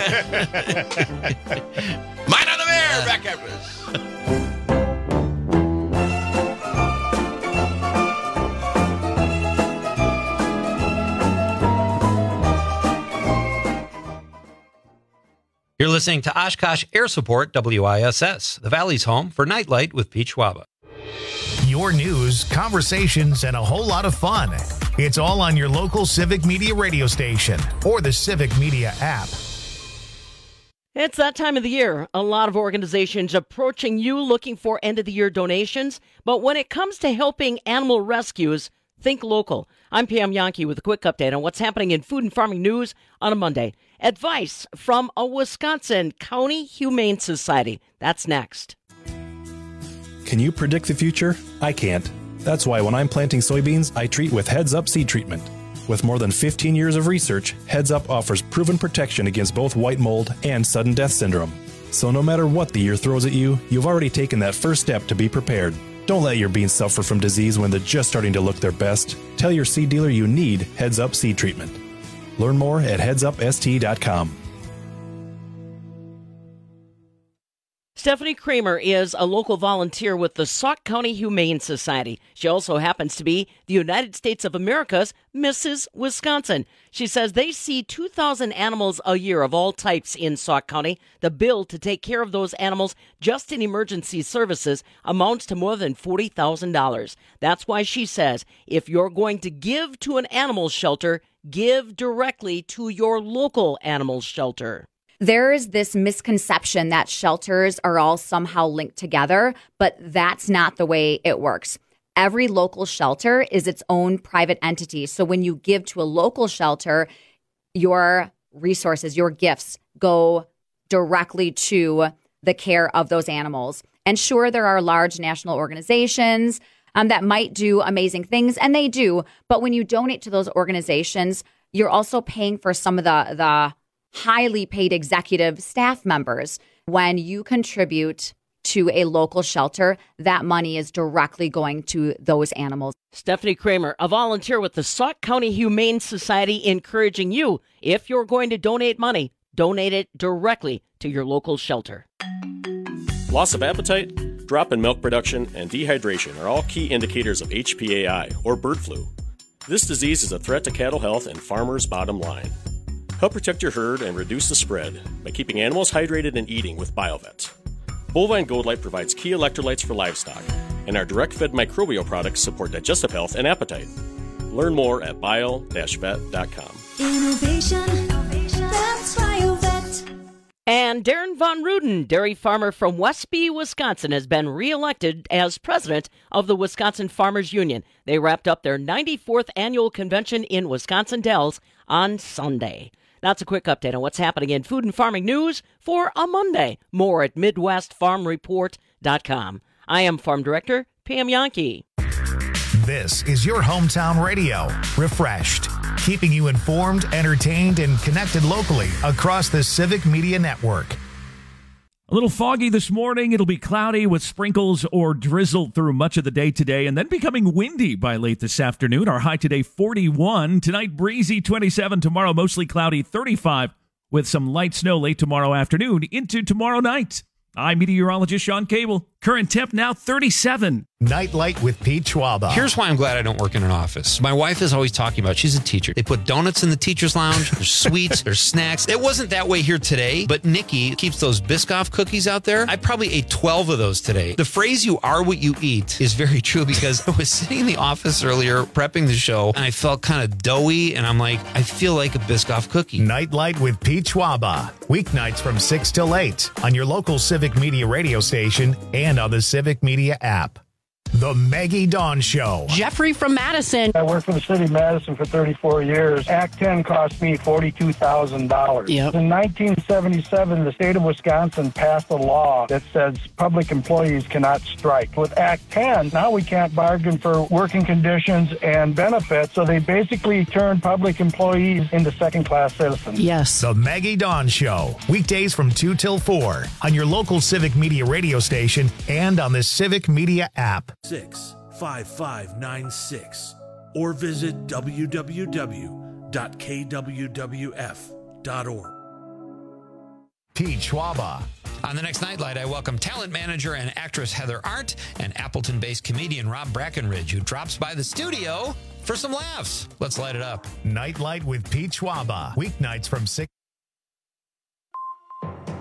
Mind on the Bear, back after this. You're listening to Oshkosh Air Support, W I S S, the Valley's home for Nightlight with Pete Schwaba. Your news, conversations, and a whole lot of fun. It's all on your local Civic Media radio station or the Civic Media app. It's that time of the year. A lot of organizations approaching you looking for end-of-the-year donations. But when it comes to helping animal rescues, think local. I'm Pam Yankee with a quick update on what's happening in food and farming news on a Monday. Advice from a Wisconsin County Humane Society. That's next. Can you predict the future? I can't. That's why when I'm planting soybeans, I treat with Heads Up seed treatment. With more than fifteen years of research, Heads Up offers proven protection against both white mold and sudden death syndrome. So no matter what the year throws at you, you've already taken that first step to be prepared. Don't let your beans suffer from disease when they're just starting to look their best. Tell your seed dealer you need Heads Up seed treatment. Learn more at heads up s t dot com. Stephanie Kramer is a local volunteer with the Sauk County Humane Society. She also happens to be the United States of America's Missus Wisconsin. She says they see two thousand animals a year of all types in Sauk County. The bill to take care of those animals just in emergency services amounts to more than forty thousand dollars. That's why she says if you're going to give to an animal shelter, give directly to your local animal shelter. There's this misconception that shelters are all somehow linked together, but that's not the way it works. Every local shelter is its own private entity. So when you give to a local shelter, your resources, your gifts go directly to the care of those animals. And sure, there are large national organizations um, that might do amazing things, and they do. But when you donate to those organizations, you're also paying for some of the the highly paid executive staff members. When you contribute to a local shelter, that money is directly going to those animals. Stephanie Kramer, a volunteer with the Sauk County Humane Society, encouraging you, if you're going to donate money, donate it directly to your local shelter. Loss of appetite, drop in milk production, and dehydration are all key indicators of H P A I, or bird flu. This disease is a threat to cattle health and farmers' bottom line. Help protect your herd and reduce the spread by keeping animals hydrated and eating with BioVet. Bovine Gold Light provides key electrolytes for livestock, and our direct-fed microbial products support digestive health and appetite. Learn more at bio dash vet dot com. Innovation, that's BioVet. And Darren Von Ruden, dairy farmer from Westby, Wisconsin, has been reelected as president of the Wisconsin Farmers Union. They wrapped up their ninety-fourth annual convention in Wisconsin Dells on Sunday. That's a quick update on what's happening in food and farming news for a Monday. More at midwest farm report dot com. I am Farm Director Pam Yankee. This is your hometown radio, refreshed, keeping you informed, entertained, and connected locally across the Civic Media Network. A little foggy this morning. It'll be cloudy with sprinkles or drizzle through much of the day today, and then becoming windy by late this afternoon. Our high today, forty-one. Tonight, breezy, twenty-seven. Tomorrow, mostly cloudy, thirty-five, with some light snow late tomorrow afternoon into tomorrow night. I'm meteorologist Sean Cable. Current temp now thirty-seven. Nightlight with Pete Schwaba. Here's why I'm glad I don't work in an office. My wife is always talking about, she's a teacher. They put donuts in the teacher's lounge. There's sweets. There's snacks. It wasn't that way here today, but Nikki keeps those Biscoff cookies out there. I probably ate twelve of those today. The phrase, you are what you eat, is very true because I was sitting in the office earlier prepping the show, and I felt kind of doughy, and I'm like, I feel like a Biscoff cookie. Nightlight with Pete Schwaba. Weeknights from six till eight on your local Civic Media radio station and on the Civic Media app. The Maggie Dawn Show. Jeffrey from Madison. I worked for the city of Madison for thirty-four years. Act ten cost me forty-two thousand dollars. Yep. In nineteen seventy-seven, the state of Wisconsin passed a law that says public employees cannot strike. With Act ten, now we can't bargain for working conditions and benefits, so they basically turned public employees into second-class citizens. Yes. The Maggie Dawn Show. Weekdays from two till four on your local Civic Media radio station and on the Civic Media app. six five five nine six or visit w w w dot k w w f dot org. Pete Schwaba. On the next Nightlight, I welcome talent manager and actress Heather Arndt and Appleton-based comedian Rob Brackenridge, who drops by the studio for some laughs. Let's light it up. Nightlight with Pete Schwaba. Weeknights from six.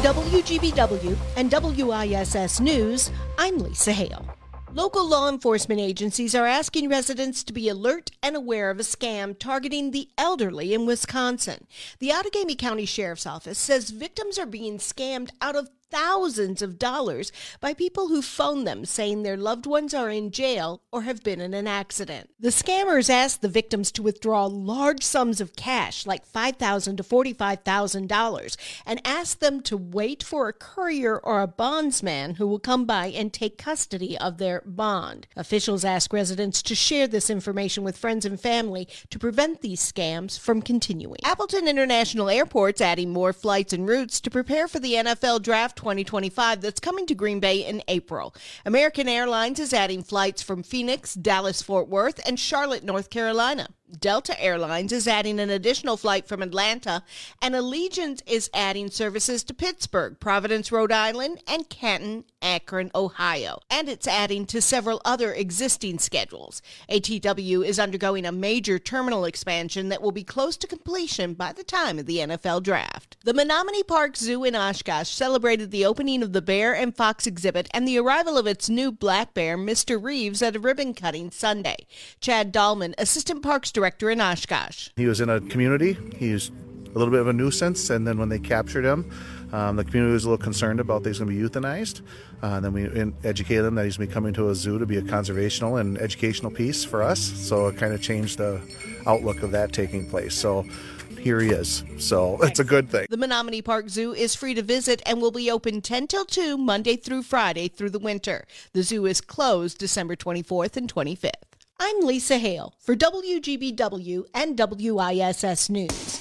W G B W and W I S S News, I'm Lisa Hale. Local law enforcement agencies are asking residents to be alert and aware of a scam targeting the elderly in Wisconsin. The Outagamie County Sheriff's Office says victims are being scammed out of thousands of dollars by people who phone them saying their loved ones are in jail or have been in an accident. The scammers ask the victims to withdraw large sums of cash, like five thousand dollars to forty-five thousand dollars, and ask them to wait for a courier or a bondsman who will come by and take custody of their bond. Officials ask residents to share this information with friends and family to prevent these scams from continuing. Appleton International Airport's adding more flights and routes to prepare for the N F L Draft twenty twenty-five that's coming to Green Bay in April. American Airlines is adding flights from Phoenix, Dallas-Fort Worth, and Charlotte, North Carolina. Delta Airlines is adding an additional flight from Atlanta, and Allegiant is adding services to Pittsburgh, Providence, Rhode Island, and Canton, Akron, Ohio. And it's adding to several other existing schedules. A T W is undergoing a major terminal expansion that will be close to completion by the time of the N F L Draft. The Menominee Park Zoo in Oshkosh celebrated the opening of the Bear and Fox exhibit and the arrival of its new black bear, Mister Reeves, at a ribbon cutting Sunday. Chad Dahlman, Assistant Parks Director in Oshkosh. He was in a community. He's a little bit of a nuisance, and then when they captured him, um, the community was a little concerned about that he's going to be euthanized. Uh, and then we in- educated him that he's going to be coming to a zoo to be a conservational and educational piece for us. So it kind of changed the outlook of that taking place. So here he is. So it's a good thing. The Menominee Park Zoo is free to visit and will be open ten till two Monday through Friday through the winter. The zoo is closed December twenty-fourth and twenty-fifth. I'm Lisa Hale for W G B W and W I S S News.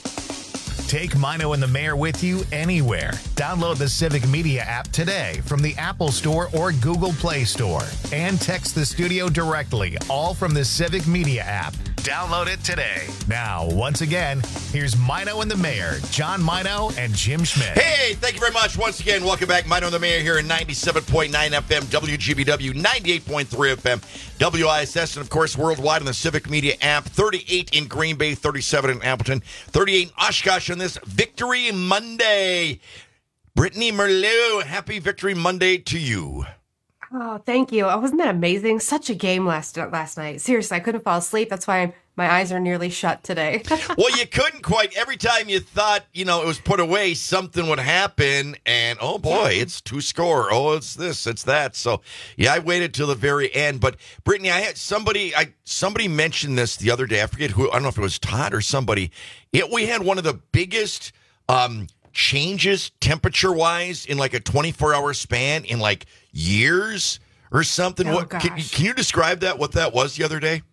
Take Mino and the Mayor with you anywhere. Download the Civic Media app today from the Apple Store or Google Play Store. And text the studio directly, all from the Civic Media app. Download it today. Now, once again, here's Mino and the Mayor, John Mino and Jim Schmidt. Hey, thank you very much. Once again, welcome back. Mino and the Mayor here in ninety-seven point nine F M, W G B W, ninety-eight point three F M, W I S S, and of course, worldwide on the Civic Media app. thirty-eight in Green Bay, thirty-seven in Appleton, thirty-eight in Oshkosh on this Victory Monday. Brittany Merleau, happy Victory Monday to you. Oh, thank you. Oh, wasn't that amazing? Such a game last last night. Seriously, I couldn't fall asleep. That's why I'm, my eyes are nearly shut today. Well, you couldn't quite. Every time you thought, you know, it was put away, something would happen. And, oh, boy, it's two score. Oh, it's this, it's that. So, yeah, I waited till the very end. But, Brittany, I had somebody I somebody mentioned this the other day. I forget who. I don't know if it was Todd or somebody. It, we had one of the biggest um, changes temperature-wise in like a twenty-four hour span in like years or something. Oh, what can, can you describe that, what that was the other day?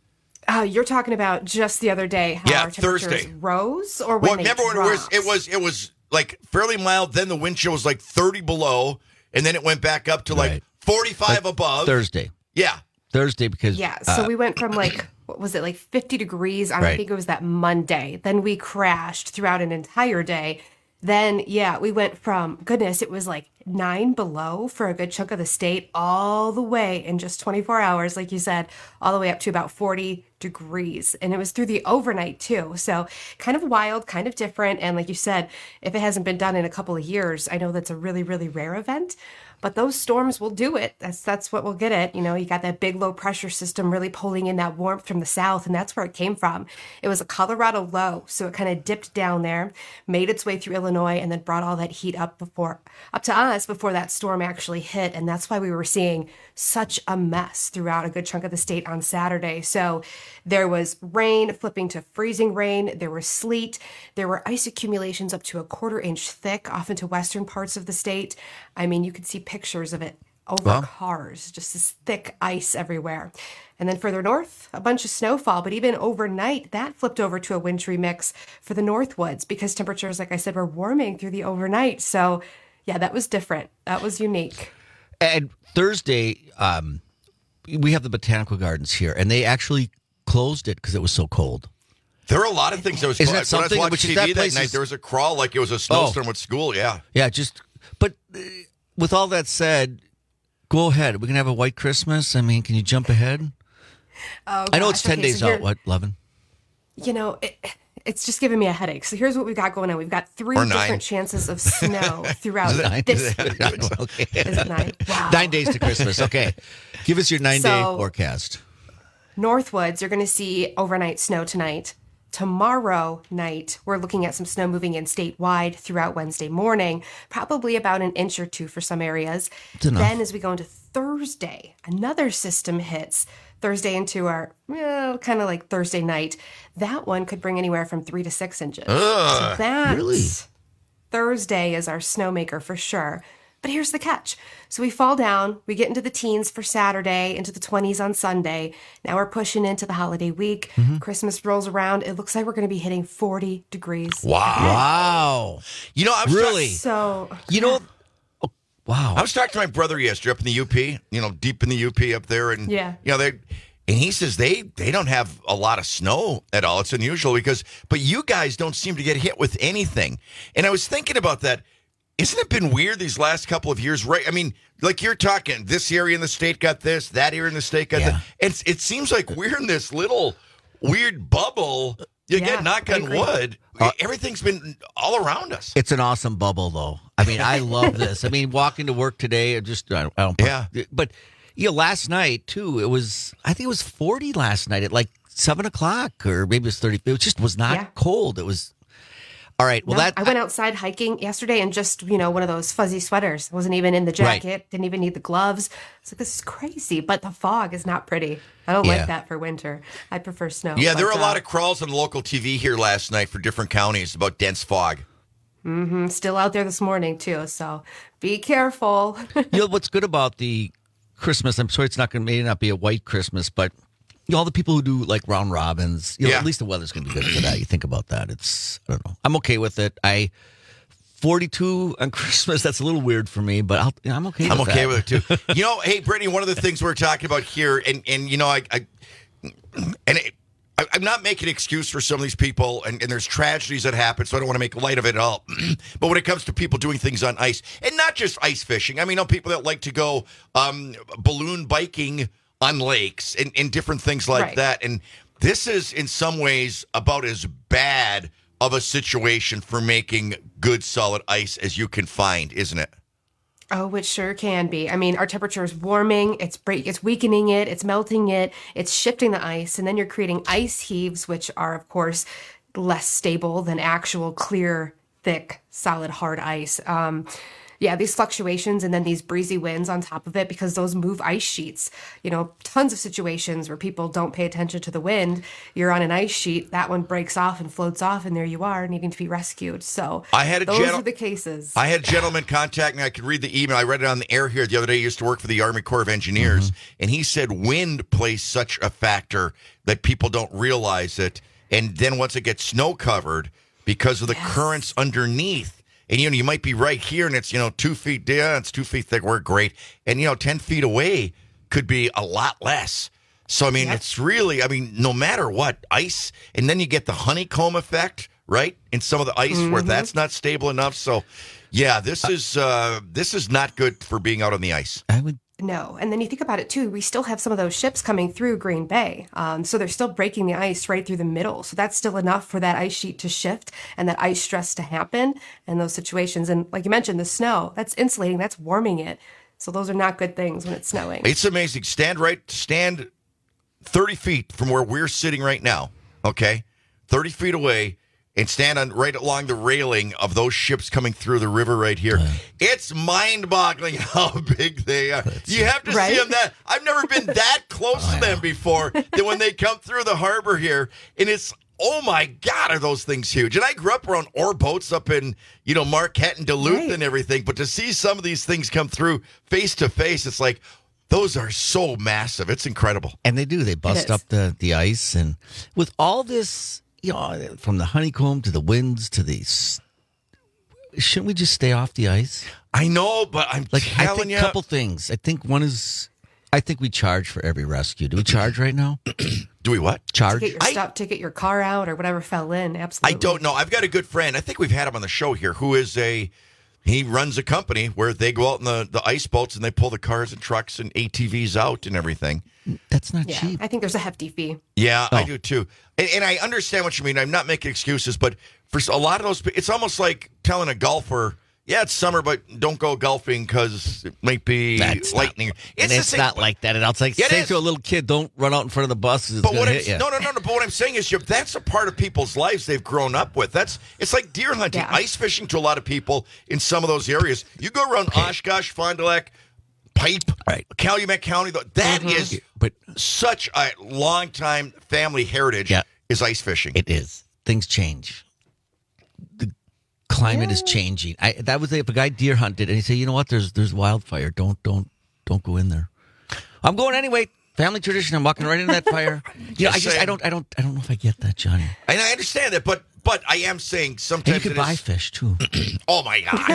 Uh, you're talking about just the other day how yeah, our temperatures Thursday. rose, or when well, they remember when it was dropped? it was it was like fairly mild, then the wind chill was like thirty below, and then it went back up to like Right. forty-five Like above. Thursday. Yeah. Thursday because Yeah, so uh, we went from like, what was it, like fifty degrees on, I Right. think it was that Monday. Then we crashed throughout an entire day. Then, yeah, we went from, goodness, it was like nine below for a good chunk of the state, all the way in just twenty-four hours, like you said, all the way up to about forty degrees. And it was through the overnight, too. So kind of wild, kind of different. And like you said, if it hasn't been done in a couple of years, I know that's a really, really rare event. But those storms will do it. That's that's what will get it. You know, you got that big low pressure system really pulling in that warmth from the south, and that's where it came from. It was a Colorado low, so it kind of dipped down there, made its way through Illinois, and then brought all that heat up before up to us before that storm actually hit. And that's why we were seeing such a mess throughout a good chunk of the state on Saturday. So there was rain flipping to freezing rain. There was sleet. There were ice accumulations up to a quarter inch thick off into western parts of the state. I mean, you could see pictures of it over Wow. cars, just this thick ice everywhere. And then further north, a bunch of snowfall. But even overnight, that flipped over to a wintry mix for the Northwoods because temperatures, like I said, were warming through the overnight. So, yeah, that was different. That was unique. And Thursday, um, we have the botanical gardens here, and they actually closed it because it was so cold. There are a lot of things that was Isn't when I that was something? watching Which T is V that that, place night. is- There was a crawl like it was a snowstorm with school. Yeah. Yeah, just, but uh, with all that said, go ahead. We can have a white Christmas. I mean, can you jump ahead? Oh, I know gosh. it's ten Okay, days so out. here- What, eleven? You know, it, it's just giving me a headache. So here's what we've got going on. We've got three Or nine. different chances of snow throughout Nine? this Okay. Is it nine? Wow. Nine days to Christmas. Okay. Give us your nine-day So- forecast. Northwoods, you're going to see overnight snow tonight. Tomorrow night, we're looking at some snow moving in statewide throughout Wednesday morning, probably about an inch or two for some areas. That's enough. Then, as we go into Thursday, another system hits Thursday into our, well, kind of like Thursday night. That one could bring anywhere from three to six inches. Ugh, so that really? Thursday is our snowmaker for sure. But here's the catch. So we fall down, we get into the teens for Saturday, into the twenties on Sunday. Now we're pushing into the holiday week. Mm-hmm. Christmas rolls around. It looks like we're going to be hitting forty degrees. Wow. Wow. You know, I was Really? So, You know, oh, wow. I was talking to my brother yesterday up in the U P, you know, deep in the U P up there. And, Yeah. you know, they, and he says they, they don't have a lot of snow at all. It's unusual because, but you guys don't seem to get hit with anything. And I was thinking about that. Isn't it been weird these last couple of years? Right? I mean, like you're talking, this area in the state got this, that area in the state got Yeah. that. It's, it seems like we're in this little weird bubble. You Yeah, get knock I on agree. wood. Everything's been all around us. It's an awesome bubble, though. I mean, I love this. I mean, walking to work today, I just, I don't, I don't Yeah. But, you know, last night, too, it was, I think it was forty last night at like seven o'clock, or maybe it was thirty. It just was not Yeah. cold. It was, all right. Well, No, that, I went outside hiking yesterday and just, you know, one of those fuzzy sweaters. I wasn't even in the Right. jacket, didn't even need the gloves. So this is crazy, but the fog is not pretty. I don't Yeah. like that for winter. I prefer snow. Yeah, there were but, a lot uh, of crawls on local T V here last night for different counties about dense fog. mhm, still out there this morning too. So be careful. you know, what's good about the Christmas, I'm sorry it's not going to, may not be a white Christmas, but you know, all the people who do like round robins, you know, Yeah. at least the weather's going to be good for that. You think about that. It's, I don't know. I'm okay with it. I, forty-two on Christmas, that's a little weird for me, but I'll, you know, I'm okay I'm with okay that. with it too. You know, hey, Brittany, one of the things we're talking about here, and, and you know, I, I and it, I, I'm not making an excuse for some of these people, and, and there's tragedies that happen, so I don't want to make light of it at all. But when it comes to people doing things on ice, and not just ice fishing, I mean, I know people that like to go um, balloon biking on lakes and, and different things like Right. that. And this is, in some ways, about as bad of a situation for making good, solid ice as you can find, isn't it? Oh, it sure can be. I mean, our temperature is warming, it's break, it's weakening it, it's melting it, it's shifting the ice, and then you're creating ice heaves, which are, of course, less stable than actual clear, thick, solid, hard ice. Um, yeah, these fluctuations and then these breezy winds on top of it, because those move ice sheets. You know, tons of situations where people don't pay attention to the wind. You're on an ice sheet, that one breaks off and floats off, and there you are, needing to be rescued. So I had a those gentle- are the cases. I had a gentleman contact me. I could read the email. I read it on the air here the other day. He used to work for the Army Corps of Engineers, and he said wind plays such a factor that people don't realize it. And then once it gets snow covered, because of the currents underneath, and you know you might be right here, and it's you know two feet. Yeah, it's two feet thick. We're great, and you know ten feet away could be a lot less. So I mean, it's really, I mean, no matter what, ice, and then you get the honeycomb effect, right? In some of the ice where Mhm. that's not stable enough. So, yeah, this is uh, this is not good for being out on the ice. I would. No. And then you think about it too, we still have some of those ships coming through Green Bay. Um, so they're still breaking the ice right through the middle. So that's still enough for that ice sheet to shift and that ice stress to happen in those situations. And like you mentioned, the snow, that's insulating, that's warming it. So those are not good things when it's snowing. It's amazing. Stand right, stand thirty feet from where we're sitting right now. Okay, thirty feet away. And stand on right along the railing of those ships coming through the river right here. It's mind-boggling how big they are. You have to Right? see them that. I've never been that close to them before than when they come through the harbor here. And it's, oh my God, are those things huge. And I grew up around oar boats up in, you know, Marquette and Duluth Right. and everything. But to see some of these things come through face to face, it's like, those are so massive. It's incredible. And they do. They bust is. up the, the ice. And with all this, you know, from the honeycomb to the winds to the, s- shouldn't we just stay off the ice? I know, but I'm Like, I telling think you. a couple things. I think one is, I think we charge for every rescue. Do we charge right now? Do we what? To Charge? get your stuff, to get your car out or whatever fell in. I Absolutely. don't know. I've got a good friend. I think we've had him on the show here who is a He runs a company where they go out in the, the ice boats and they pull the cars and trucks and A T Vs out and everything. That's not Yeah, cheap. I think there's a hefty fee. Yeah, Oh. I do too. And, and I understand what you mean. I'm not making excuses, but for a lot of those, it's almost like telling a golfer, yeah, it's summer, but don't go golfing because it might be That's lightning. Not, it's and the it's same- not like that. And I'll like Yeah, it say is. to a little kid, don't run out in front of the buses. It's But going what to I'm, hit you. no, no, no, no. But what I'm saying is, you that's a part of people's lives they've grown up with. That's it's like deer hunting, Yeah. ice fishing to a lot of people in some of those areas. You go around Oshkosh, Fond du Lac, Pipe, Right. Calumet County. That is But such a long time family heritage. Yeah. Is ice fishing. It is. Things change. The climate is changing. I that was if a guy deer hunted and he said, you know what, there's there's wildfire. Don't don't don't go in there. I'm going anyway. Family tradition. I'm walking right into that fire. You know, I Just just I saying. don't I don't I don't know if I get that, Johnny. And I understand that, but but I am saying And sometimes you could it buy is- fish too. Oh my god!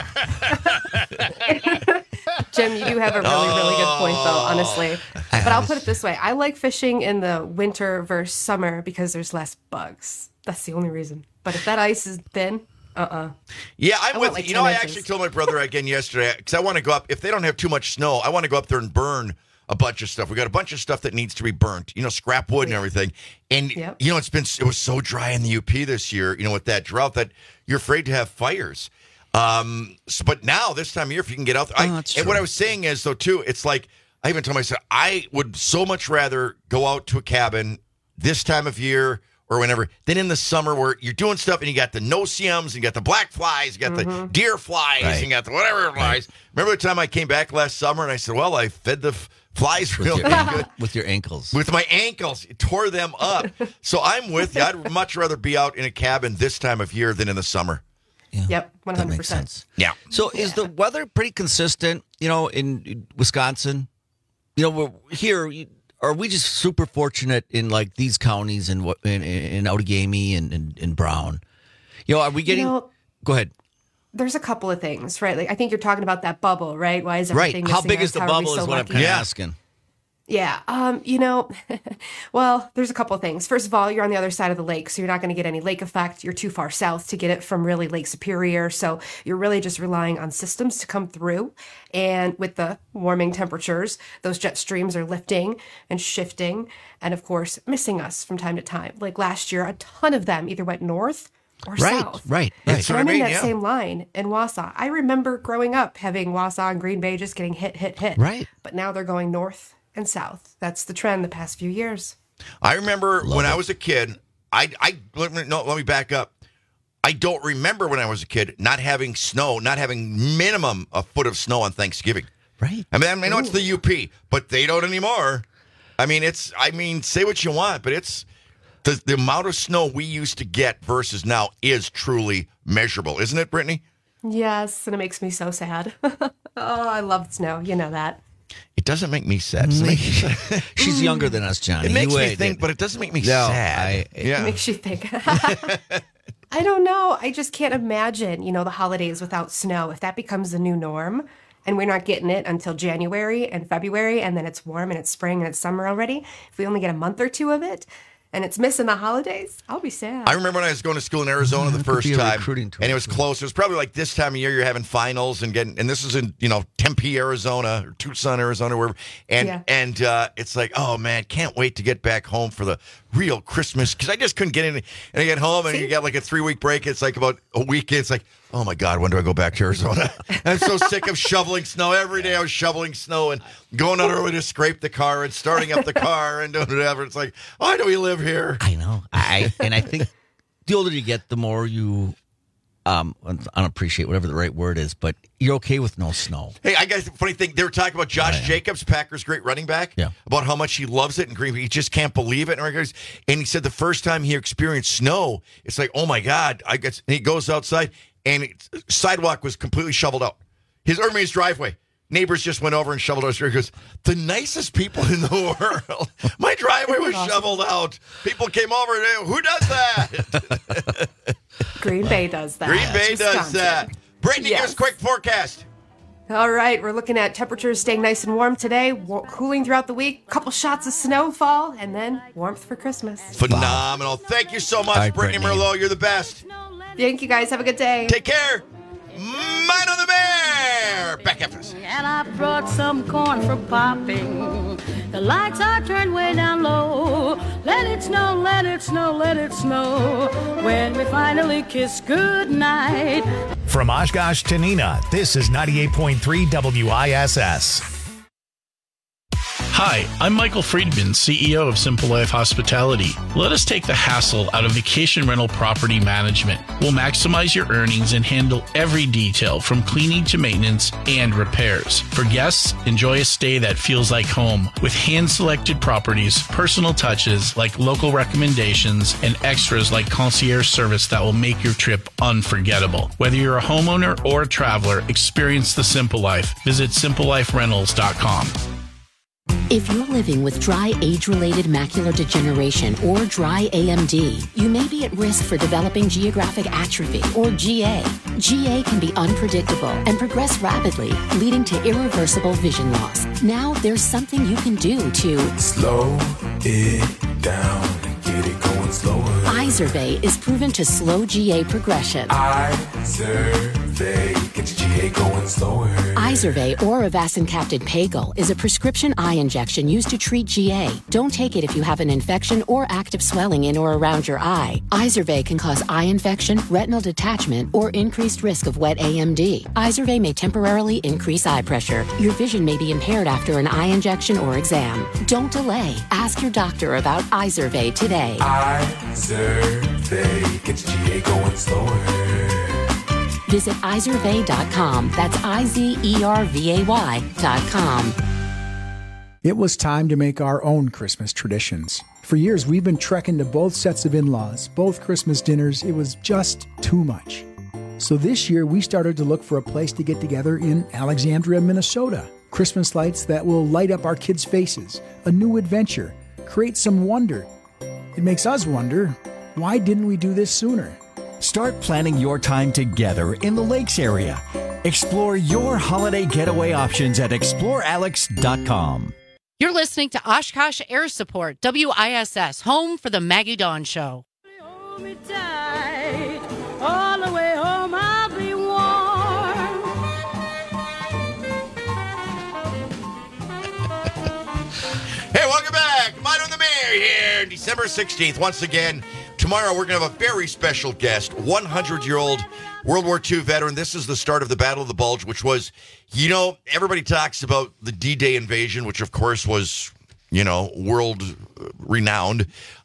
Jim, you do have a really, really good point, though, honestly. I But I'll was- put it this way. I like fishing in the winter versus summer because there's less bugs. That's the only reason. But if that ice is thin, uh-uh. Yeah, I'm I with want, like, you. You know, I ten actually inches. told my brother again yesterday because I want to go up. If they don't have too much snow, I want to go up there and burn a bunch of stuff. We got a bunch of stuff that needs to be burnt. You know, scrap wood and everything. And Yep. you know, it's been it was so dry in the U P this year. You know, with that drought, that you're afraid to have fires. Um, so, but now this time of year, if you can get out there, I, Oh, that's and what true. I was saying is though too, it's like I even told myself I would so much rather go out to a cabin this time of year or whenever than in the summer where you're doing stuff and you got the no-see-ums and you got the black flies, you got the deer flies, Right. and you got the whatever flies. Remember the time I came back last summer and I said, well, I fed the f- flies With real your, good. with your ankles. With my ankles, it tore them up. So I'm with you. I'd much rather be out in a cabin this time of year than in the summer. Yeah, Yep, one that hundred makes percent. sense. Yeah. So is the weather pretty consistent, you know, in Wisconsin? You know, we're here, you- are we just super fortunate in like these counties and what in, in, in Outagamie and, and, and Brown? You know, are we getting, You know, go ahead. there's a couple of things, right? Like I think you're talking about that bubble, right? Why is Right. everything How missing big ice? is the How are we bubble so is what I'm lucky? kind of Yeah. asking. Yeah, um, you know, well, there's a couple of things. First of all, you're on the other side of the lake, so you're not going to get any lake effect. You're too far south to get it from really Lake Superior, so you're really just relying on systems to come through. And with the warming temperatures, those jet streams are lifting and shifting, and of course, missing us from time to time. Like last year, a ton of them either went north or Right, south. right, right. That's So what I I'm mean, in that yeah. same line in Wausau. I remember growing up having Wausau and Green Bay just getting hit, hit, hit. Right. But now they're going north and south. That's the trend the past few years. I remember when I was a kid, I, I let me, no, let me back up. I don't remember when I was a kid not having snow, not having minimum a foot of snow on Thanksgiving. Right. I mean, I know it's the U P, but they don't anymore. I mean, it's, I mean, say what you want, but it's, the, the amount of snow we used to get versus now is truly measurable, isn't it, Brittany? Yes, and it makes me so sad. Oh, I love snow. You know that. It doesn't make me sad. Does it make you sad? She's younger than us, Johnny. It makes You me wait. think, but it doesn't make me No, sad. I- yeah. It makes you think. I don't know. I just can't imagine, you know, the holidays without snow. If that becomes the new norm and we're not getting it until January and February and then it's warm and it's spring and it's summer already, if we only get a month or two of it and it's missing the holidays, I'll be sad. I remember when I was going to school in Arizona the That could first be a time, recruiting tool, and it was close. It was probably like this time of year you're having finals and getting, and this is in you know Tempe, Arizona, or Tucson, Arizona, wherever, and Yeah. and uh, it's like, oh man, can't wait to get back home for the real Christmas because I just couldn't get in. And I get home and you get like a three week break. It's like about a week. It's like, oh my god, when do I go back to Arizona? I'm so sick of shoveling snow every day. I was shoveling snow and going out early to scrape the car and starting up the car and doing whatever. It's like, why do we live here? I know. I and I think the older you get, the more you um I don't appreciate whatever the right word is, but you're okay with no snow. Hey, I guess the funny thing, they were talking about Josh Jacobs, Packers' great running back, Yeah. about how much he loves it in Green Bay. He just can't believe it. And he said the first time he experienced snow, it's like, oh my God. I guess and he goes outside and it, sidewalk was completely shoveled out. His, or I mean, his driveway. Neighbors just went over and shoveled out. He goes, the nicest people in the world. My driveway was shoveled out. People came over and who does that? Green Bay does that. Green Bay does Wisconsin. that. Brittany, give us a quick forecast. All right, we're looking at temperatures staying nice and warm today, wa- cooling throughout the week, couple shots of snowfall, and then warmth for Christmas. Phenomenal. Thank you so much, All right, Brittany Brittany. Merlot. You're the best. Thank you guys. Have a good day. Take care. Mine on the Bear. Back after this. And I brought some corn for popping. The lights are turned way down low. Let it snow, let it snow, let it snow. When we finally kiss goodnight. From Oshkosh to Neenah, this is ninety-eight point three W I S S. Hi, I'm Michael Friedman, C E O of Simple Life Hospitality. Let us take the hassle out of vacation rental property management. We'll maximize your earnings and handle every detail from cleaning to maintenance and repairs. For guests, enjoy a stay that feels like home with hand-selected properties, personal touches like local recommendations, and extras like concierge service that will make your trip unforgettable. Whether you're a homeowner or a traveler, experience the Simple Life. Visit simple life rentals dot com. If you're living with dry age-related macular degeneration or dry A M D, you may be at risk for developing geographic atrophy or G A. G A can be unpredictable and progress rapidly, leading to irreversible vision loss. Now there's something you can do to slow it down and get it going slower. Izervay is proven to slow G A progression. Izervay gets G A going slower. Izervay or avacincaptad pagel is a prescription eye injection used to treat G A. Don't take it if you have an infection or active swelling in or around your eye. Izervay can cause eye infection, retinal detachment, or increased risk of wet A M D. Izervay may temporarily increase eye pressure. Your vision may be impaired after an eye injection or exam. Don't delay. Ask your doctor about Izervay today. Izervay gets G A going slower. Visit izervay dot com. That's I Z E R V A Y dot com. It was time to make our own Christmas traditions. For years, we've been trekking to both sets of in-laws, both Christmas dinners. It was just too much. So this year, we started to look for a place to get together in Alexandria, Minnesota. Christmas lights that will light up our kids' faces. A new adventure. Create some wonder. It makes us wonder, why didn't we do this sooner? Start planning your time together in the Lakes area. Explore your holiday getaway options at explore alex dot com. You're listening to Oshkosh Air Support, W I S S, home for the Maggie Dawn Show. Hold me tight, all the way home I'll be warm. Hey, welcome back. Mine on the Mayor here, December sixteenth. Once again, tomorrow we're going to have a very special guest, one hundred-year-old World War Two veteran. This is the start of the Battle of the Bulge, which was, you know, everybody talks about the D-Day invasion, which, of course, was, you know, world-renowned.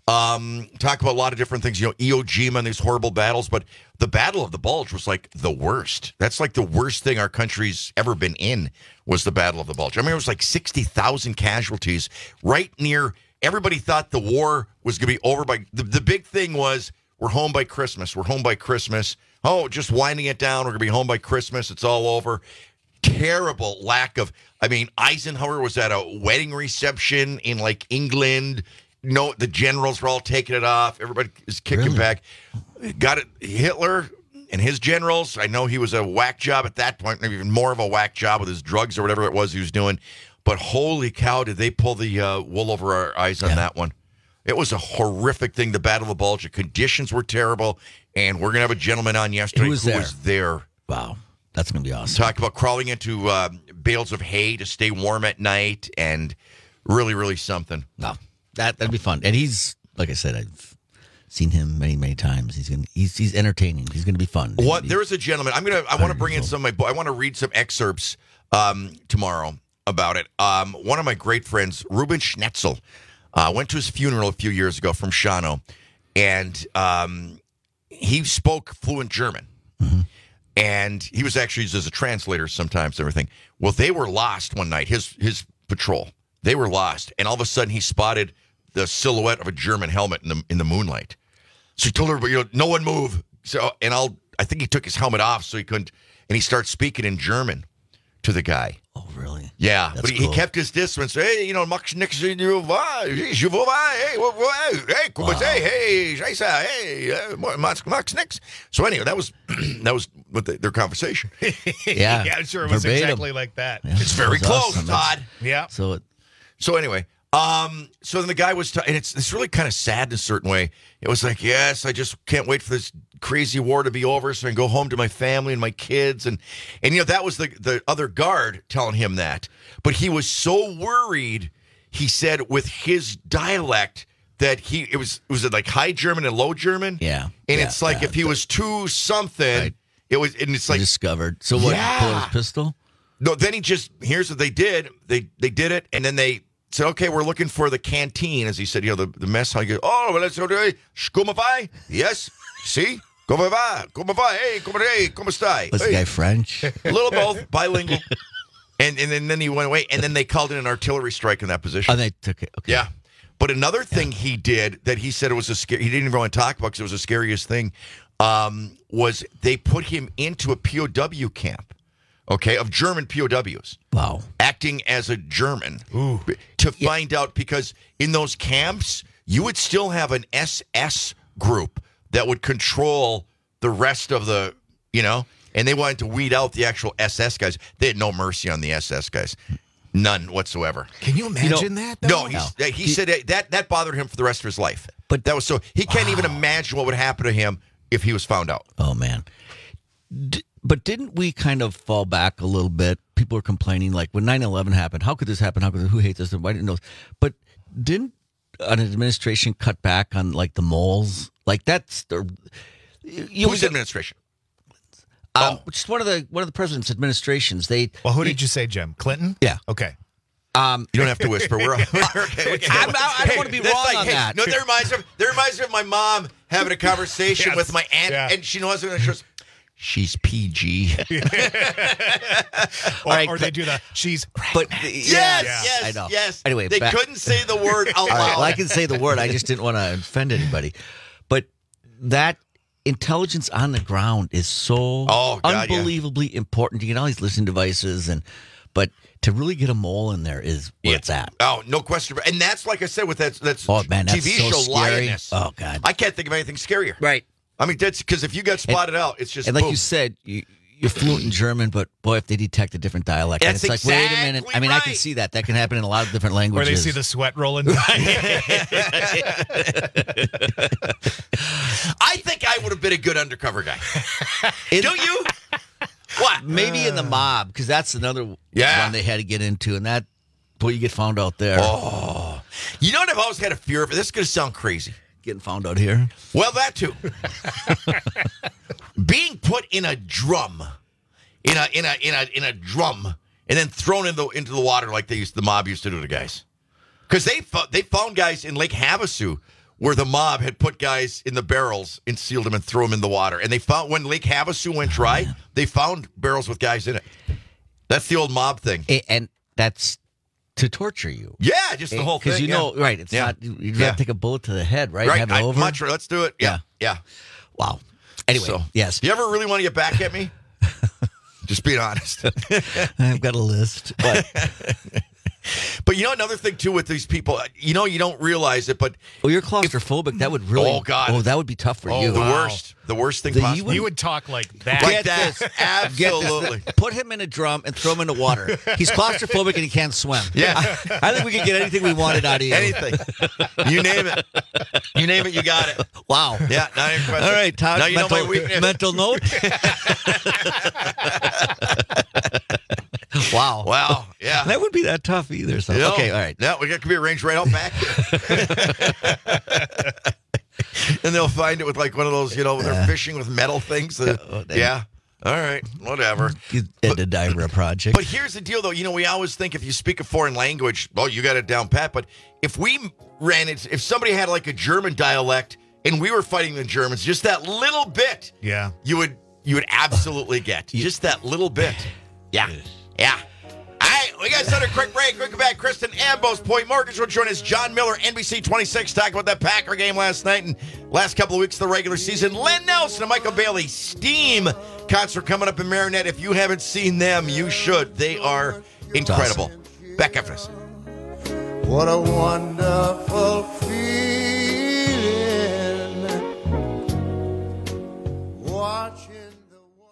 Um, talk about a lot of different things, you know, Iwo Jima and these horrible battles, but the Battle of the Bulge was, like, the worst. That's, like, the worst thing our country's ever been in was the Battle of the Bulge. I mean, it was, like, sixty thousand casualties right near... Everybody thought the war was going to be over by... The, the big thing was, we're home by Christmas. We're home by Christmas. Oh, just winding it down. We're going to be home by Christmas. It's all over. Terrible lack of... I mean, Eisenhower was at a wedding reception in, like, England. No, the generals were all taking it off. Everybody is kicking Really? back. Got it. Hitler and his generals, I know he was a whack job at that point, maybe even more of a whack job with his drugs or whatever it was he was doing. But holy cow, did they pull the uh, wool over our eyes on that one. It was a horrific thing, the Battle of the Bulge. The conditions were terrible, and we're going to have a gentleman on yesterday Who was who there? was there. Wow, that's going to be awesome. Talk about crawling into uh, bales of hay to stay warm at night, and really, really something. No, that, that'd be fun. And he's, like I said, I've seen him many, many times. He's gonna, he's, he's entertaining. He's going to be fun. What? There is a gentleman. I'm gonna. I want to bring in some of my. bo- I want to read some excerpts um, tomorrow about it. Um, one of my great friends, Ruben Schnetzel, uh, went to his funeral a few years ago from Shano, and um, he spoke fluent German. Mm-hmm. And he was actually used as a translator sometimes. And everything. Well, they were lost one night. His his patrol. They were lost, and all of a sudden he spotted the silhouette of a German helmet in the in the moonlight. So he told everybody, you know, no one move. So, and I'll, I think he took his helmet off so he couldn't, and he starts speaking in German to the guy. Oh, really? Yeah, That's but he, cool. he kept his distance. Hey, you know, mach nix, je vois, je vois, hey, wo- wo- hey, comment Wow. say, hey, scheiße, hey, uh, mach mach nix. So anyway, that was that was what the, their conversation. Yeah. yeah, I'm sure it was Verbatim. exactly like that. Yeah, It's very that was close, awesome. Todd. Yeah. So it, So anyway, Um, so then the guy was, t- and it's it's really kind of sad in a certain way. It was like, yes, I just can't wait for this crazy war to be over so I can go home to my family and my kids. And, and you know, that was the, the other guard telling him that. But he was so worried, he said, with his dialect that he, it was, was it like high German and low German? Yeah. And yeah, it's like yeah, if he was too something, right. it was, and it's like. Discovered. So what, yeah. pull his pistol? No, then he just, here's what they did. They they did it, and then they said, okay, we're looking for the canteen, as he said, you know, the, the mess hall. He goes, oh, well, let's go to, como vai? Yes, see? Como va? Como va? Hey, como hey, como stai? Was hey. the guy French? A little both, bilingual. And and then, then he went away, and then they called in an artillery strike in that position. Oh, they took it. Okay. Yeah. But another thing yeah. he did that he said it was a scary, he didn't even want to talk about because it was the scariest thing, um, was they put him into a P O W camp. Okay, of German P O Ws. Wow. Acting as a German Ooh. to find yeah. out, because in those camps, you would still have an S S group that would control the rest of the, you know, and they wanted to weed out the actual S S guys. They had no mercy on the S S guys. None whatsoever. Can you imagine you know, that? Though? No, he's, no. he, he said that that bothered him for the rest of his life. But that was so, he can't wow. even imagine what would happen to him if he was found out. Oh, man. D- But didn't we kind of fall back a little bit? People are complaining, like, when nine eleven happened, how could this happen? How could this, who hates this? Why didn't know? But didn't an administration cut back on, like, the moles? Like, that's the... You Who's administration? Um, oh. Just one of the one of the president's administrations. They. Well, who did you say, Jim? Clinton? Yeah. Okay. Um, you don't have to whisper. We're okay. okay. I'm, I don't hey, want to be wrong like, on hey, that. No, that reminds me. Of, that reminds me of my mom having a conversation yes. with my aunt, yeah. and she knows it. She goes, she's P G. or, right, or they do the she's. But yes, yeah, yes, I know. yes. Anyway, they back, couldn't say the word out loud. Right, well, I can say the word. I just didn't want to offend anybody. But that intelligence on the ground is so oh, God, unbelievably yeah. important. You get all these listening devices, and but to really get a mole in there is where yeah. it's at. Oh, no question. And that's like I said with that that's oh, man, that's T V so show scary. Lioness. Oh God, I can't think of anything scarier. Right. I mean, that's because if you get spotted and, out, it's just and like boom. you said, you, you're fluent in German, but boy, if they detect a different dialect, that's and it's exactly like, wait a minute. I mean, right. I can see that. That can happen in a lot of different languages. Where they see the sweat rolling. I think I would have been a good undercover guy. Don't you? What? Maybe in the mob, because that's another yeah. one they had to get into, and that, boy, you get found out there. Oh, you know what I've always had a fear of? This is going to sound crazy. Getting found out here? Well, that too. Being put in a drum, in a in a in a in a drum, and then thrown into into the water like they used the mob used to do to guys, because they they found guys in Lake Havasu where the mob had put guys in the barrels and sealed them and threw them in the water, and they found when Lake Havasu went dry, oh, they found barrels with guys in it. That's the old mob thing, and that's to torture you. Yeah, just the whole thing. Because you yeah. know, right? It's yeah. not you yeah. got to take a bullet to the head, right? Right. Have it I, over. Much, let's do it. Yeah. yeah. Yeah. Wow. Anyway, so, yes. Do you ever really want to get back at me? Just being honest. I've got a list. But but you know another thing too with these people, you know you don't realize it, but well, you're claustrophobic. If, that would really. Oh God. Oh, that would be tough for oh, you. The wow. worst. The worst thing the, possible. You would, you would talk like that. Like Get that. This. Absolutely. Get this. Put him in a drum and throw him in the water. He's claustrophobic and he can't swim. Yeah. I, I think we could get anything we wanted out of you. Anything. You name it. You name it, you got it. Wow. Yeah. Not even question. All right, Todd. Now you mental, know my weakness. Mental note. Wow. Wow. Yeah. That wouldn't be that tough either. So. No. Okay. All right. Yeah, we got to be arranged right out back. And they'll find it with like one of those, you know, they're uh, fishing with metal things. That, uh, yeah. All right. Whatever. You did the Diver project. But here's the deal, though. You know, we always think if you speak a foreign language, well, you got it down pat. But if we ran it, if somebody had like a German dialect and we were fighting the Germans, just that little bit, yeah, you would you would absolutely get just that little bit. Yeah. Yeah. All right, we got to start a quick break. Quick back. Kristen Ambos, Point Mortgage will join us. John Miller, N B C twenty-six, talked about that Packer game last night and last couple of weeks of the regular season. Len Nelson and Michael Bailey, Steam concert coming up in Marinette. If you haven't seen them, you should. They are incredible. Awesome. Back after this. What a wonderful feeling. Watching.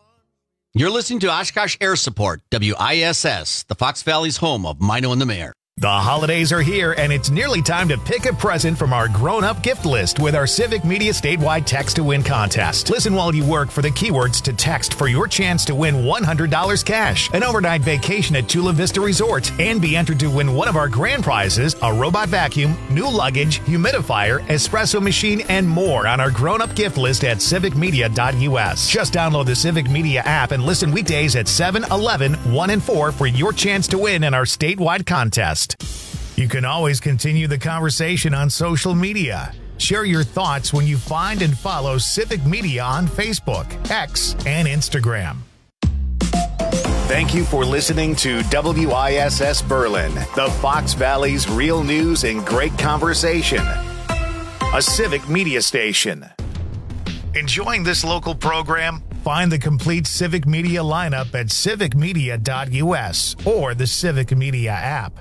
You're listening to Oshkosh Air Support, W I S S, the Fox Valley's home of Mino and the Mayor. The holidays are here, and it's nearly time to pick a present from our grown-up gift list with our Civic Media statewide Text to Win contest. Listen while you work for the keywords to text for your chance to win one hundred dollars cash, an overnight vacation at Chula Vista Resort, and be entered to win one of our grand prizes, a robot vacuum, new luggage, humidifier, espresso machine, and more on our grown-up gift list at civic media dot u s. Just download the Civic Media app and listen weekdays at seven, eleven, one, and four for your chance to win in our statewide contest. You can always continue the conversation on social media. Share your thoughts when you find and follow Civic Media on Facebook, X, and Instagram. Thank you for listening to W I S S Berlin, the Fox Valley's real news and great conversation. A Civic Media station. Enjoying this local program? Find the complete Civic Media lineup at civic media dot u s or the Civic Media app.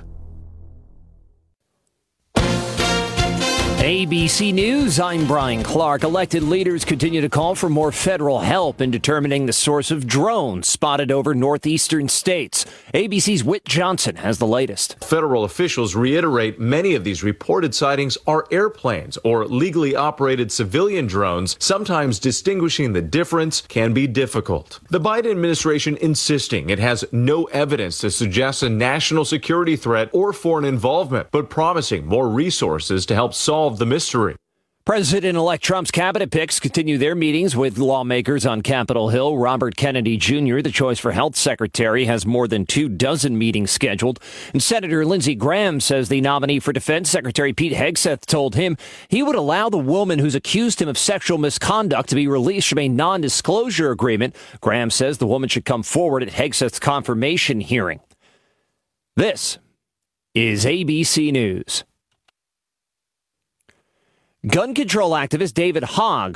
A B C News, I'm Brian Clark. Elected leaders continue to call for more federal help in determining the source of drones spotted over northeastern states. A B C's Whit Johnson has the latest. Federal officials reiterate many of these reported sightings are airplanes or legally operated civilian drones. Sometimes distinguishing the difference can be difficult. The Biden administration insisting it has no evidence to suggest a national security threat or foreign involvement, but promising more resources to help solve the mystery. President-elect Trump's cabinet picks continue their meetings with lawmakers on Capitol Hill. Robert Kennedy Junior, the choice for health secretary, has more than two dozen meetings scheduled. And Senator Lindsey Graham says the nominee for defense secretary Pete Hegseth told him he would allow the woman who's accused him of sexual misconduct to be released from a non-disclosure agreement. Graham says the woman should come forward at Hegseth's confirmation hearing. This is A B C News. Gun control activist David Hogg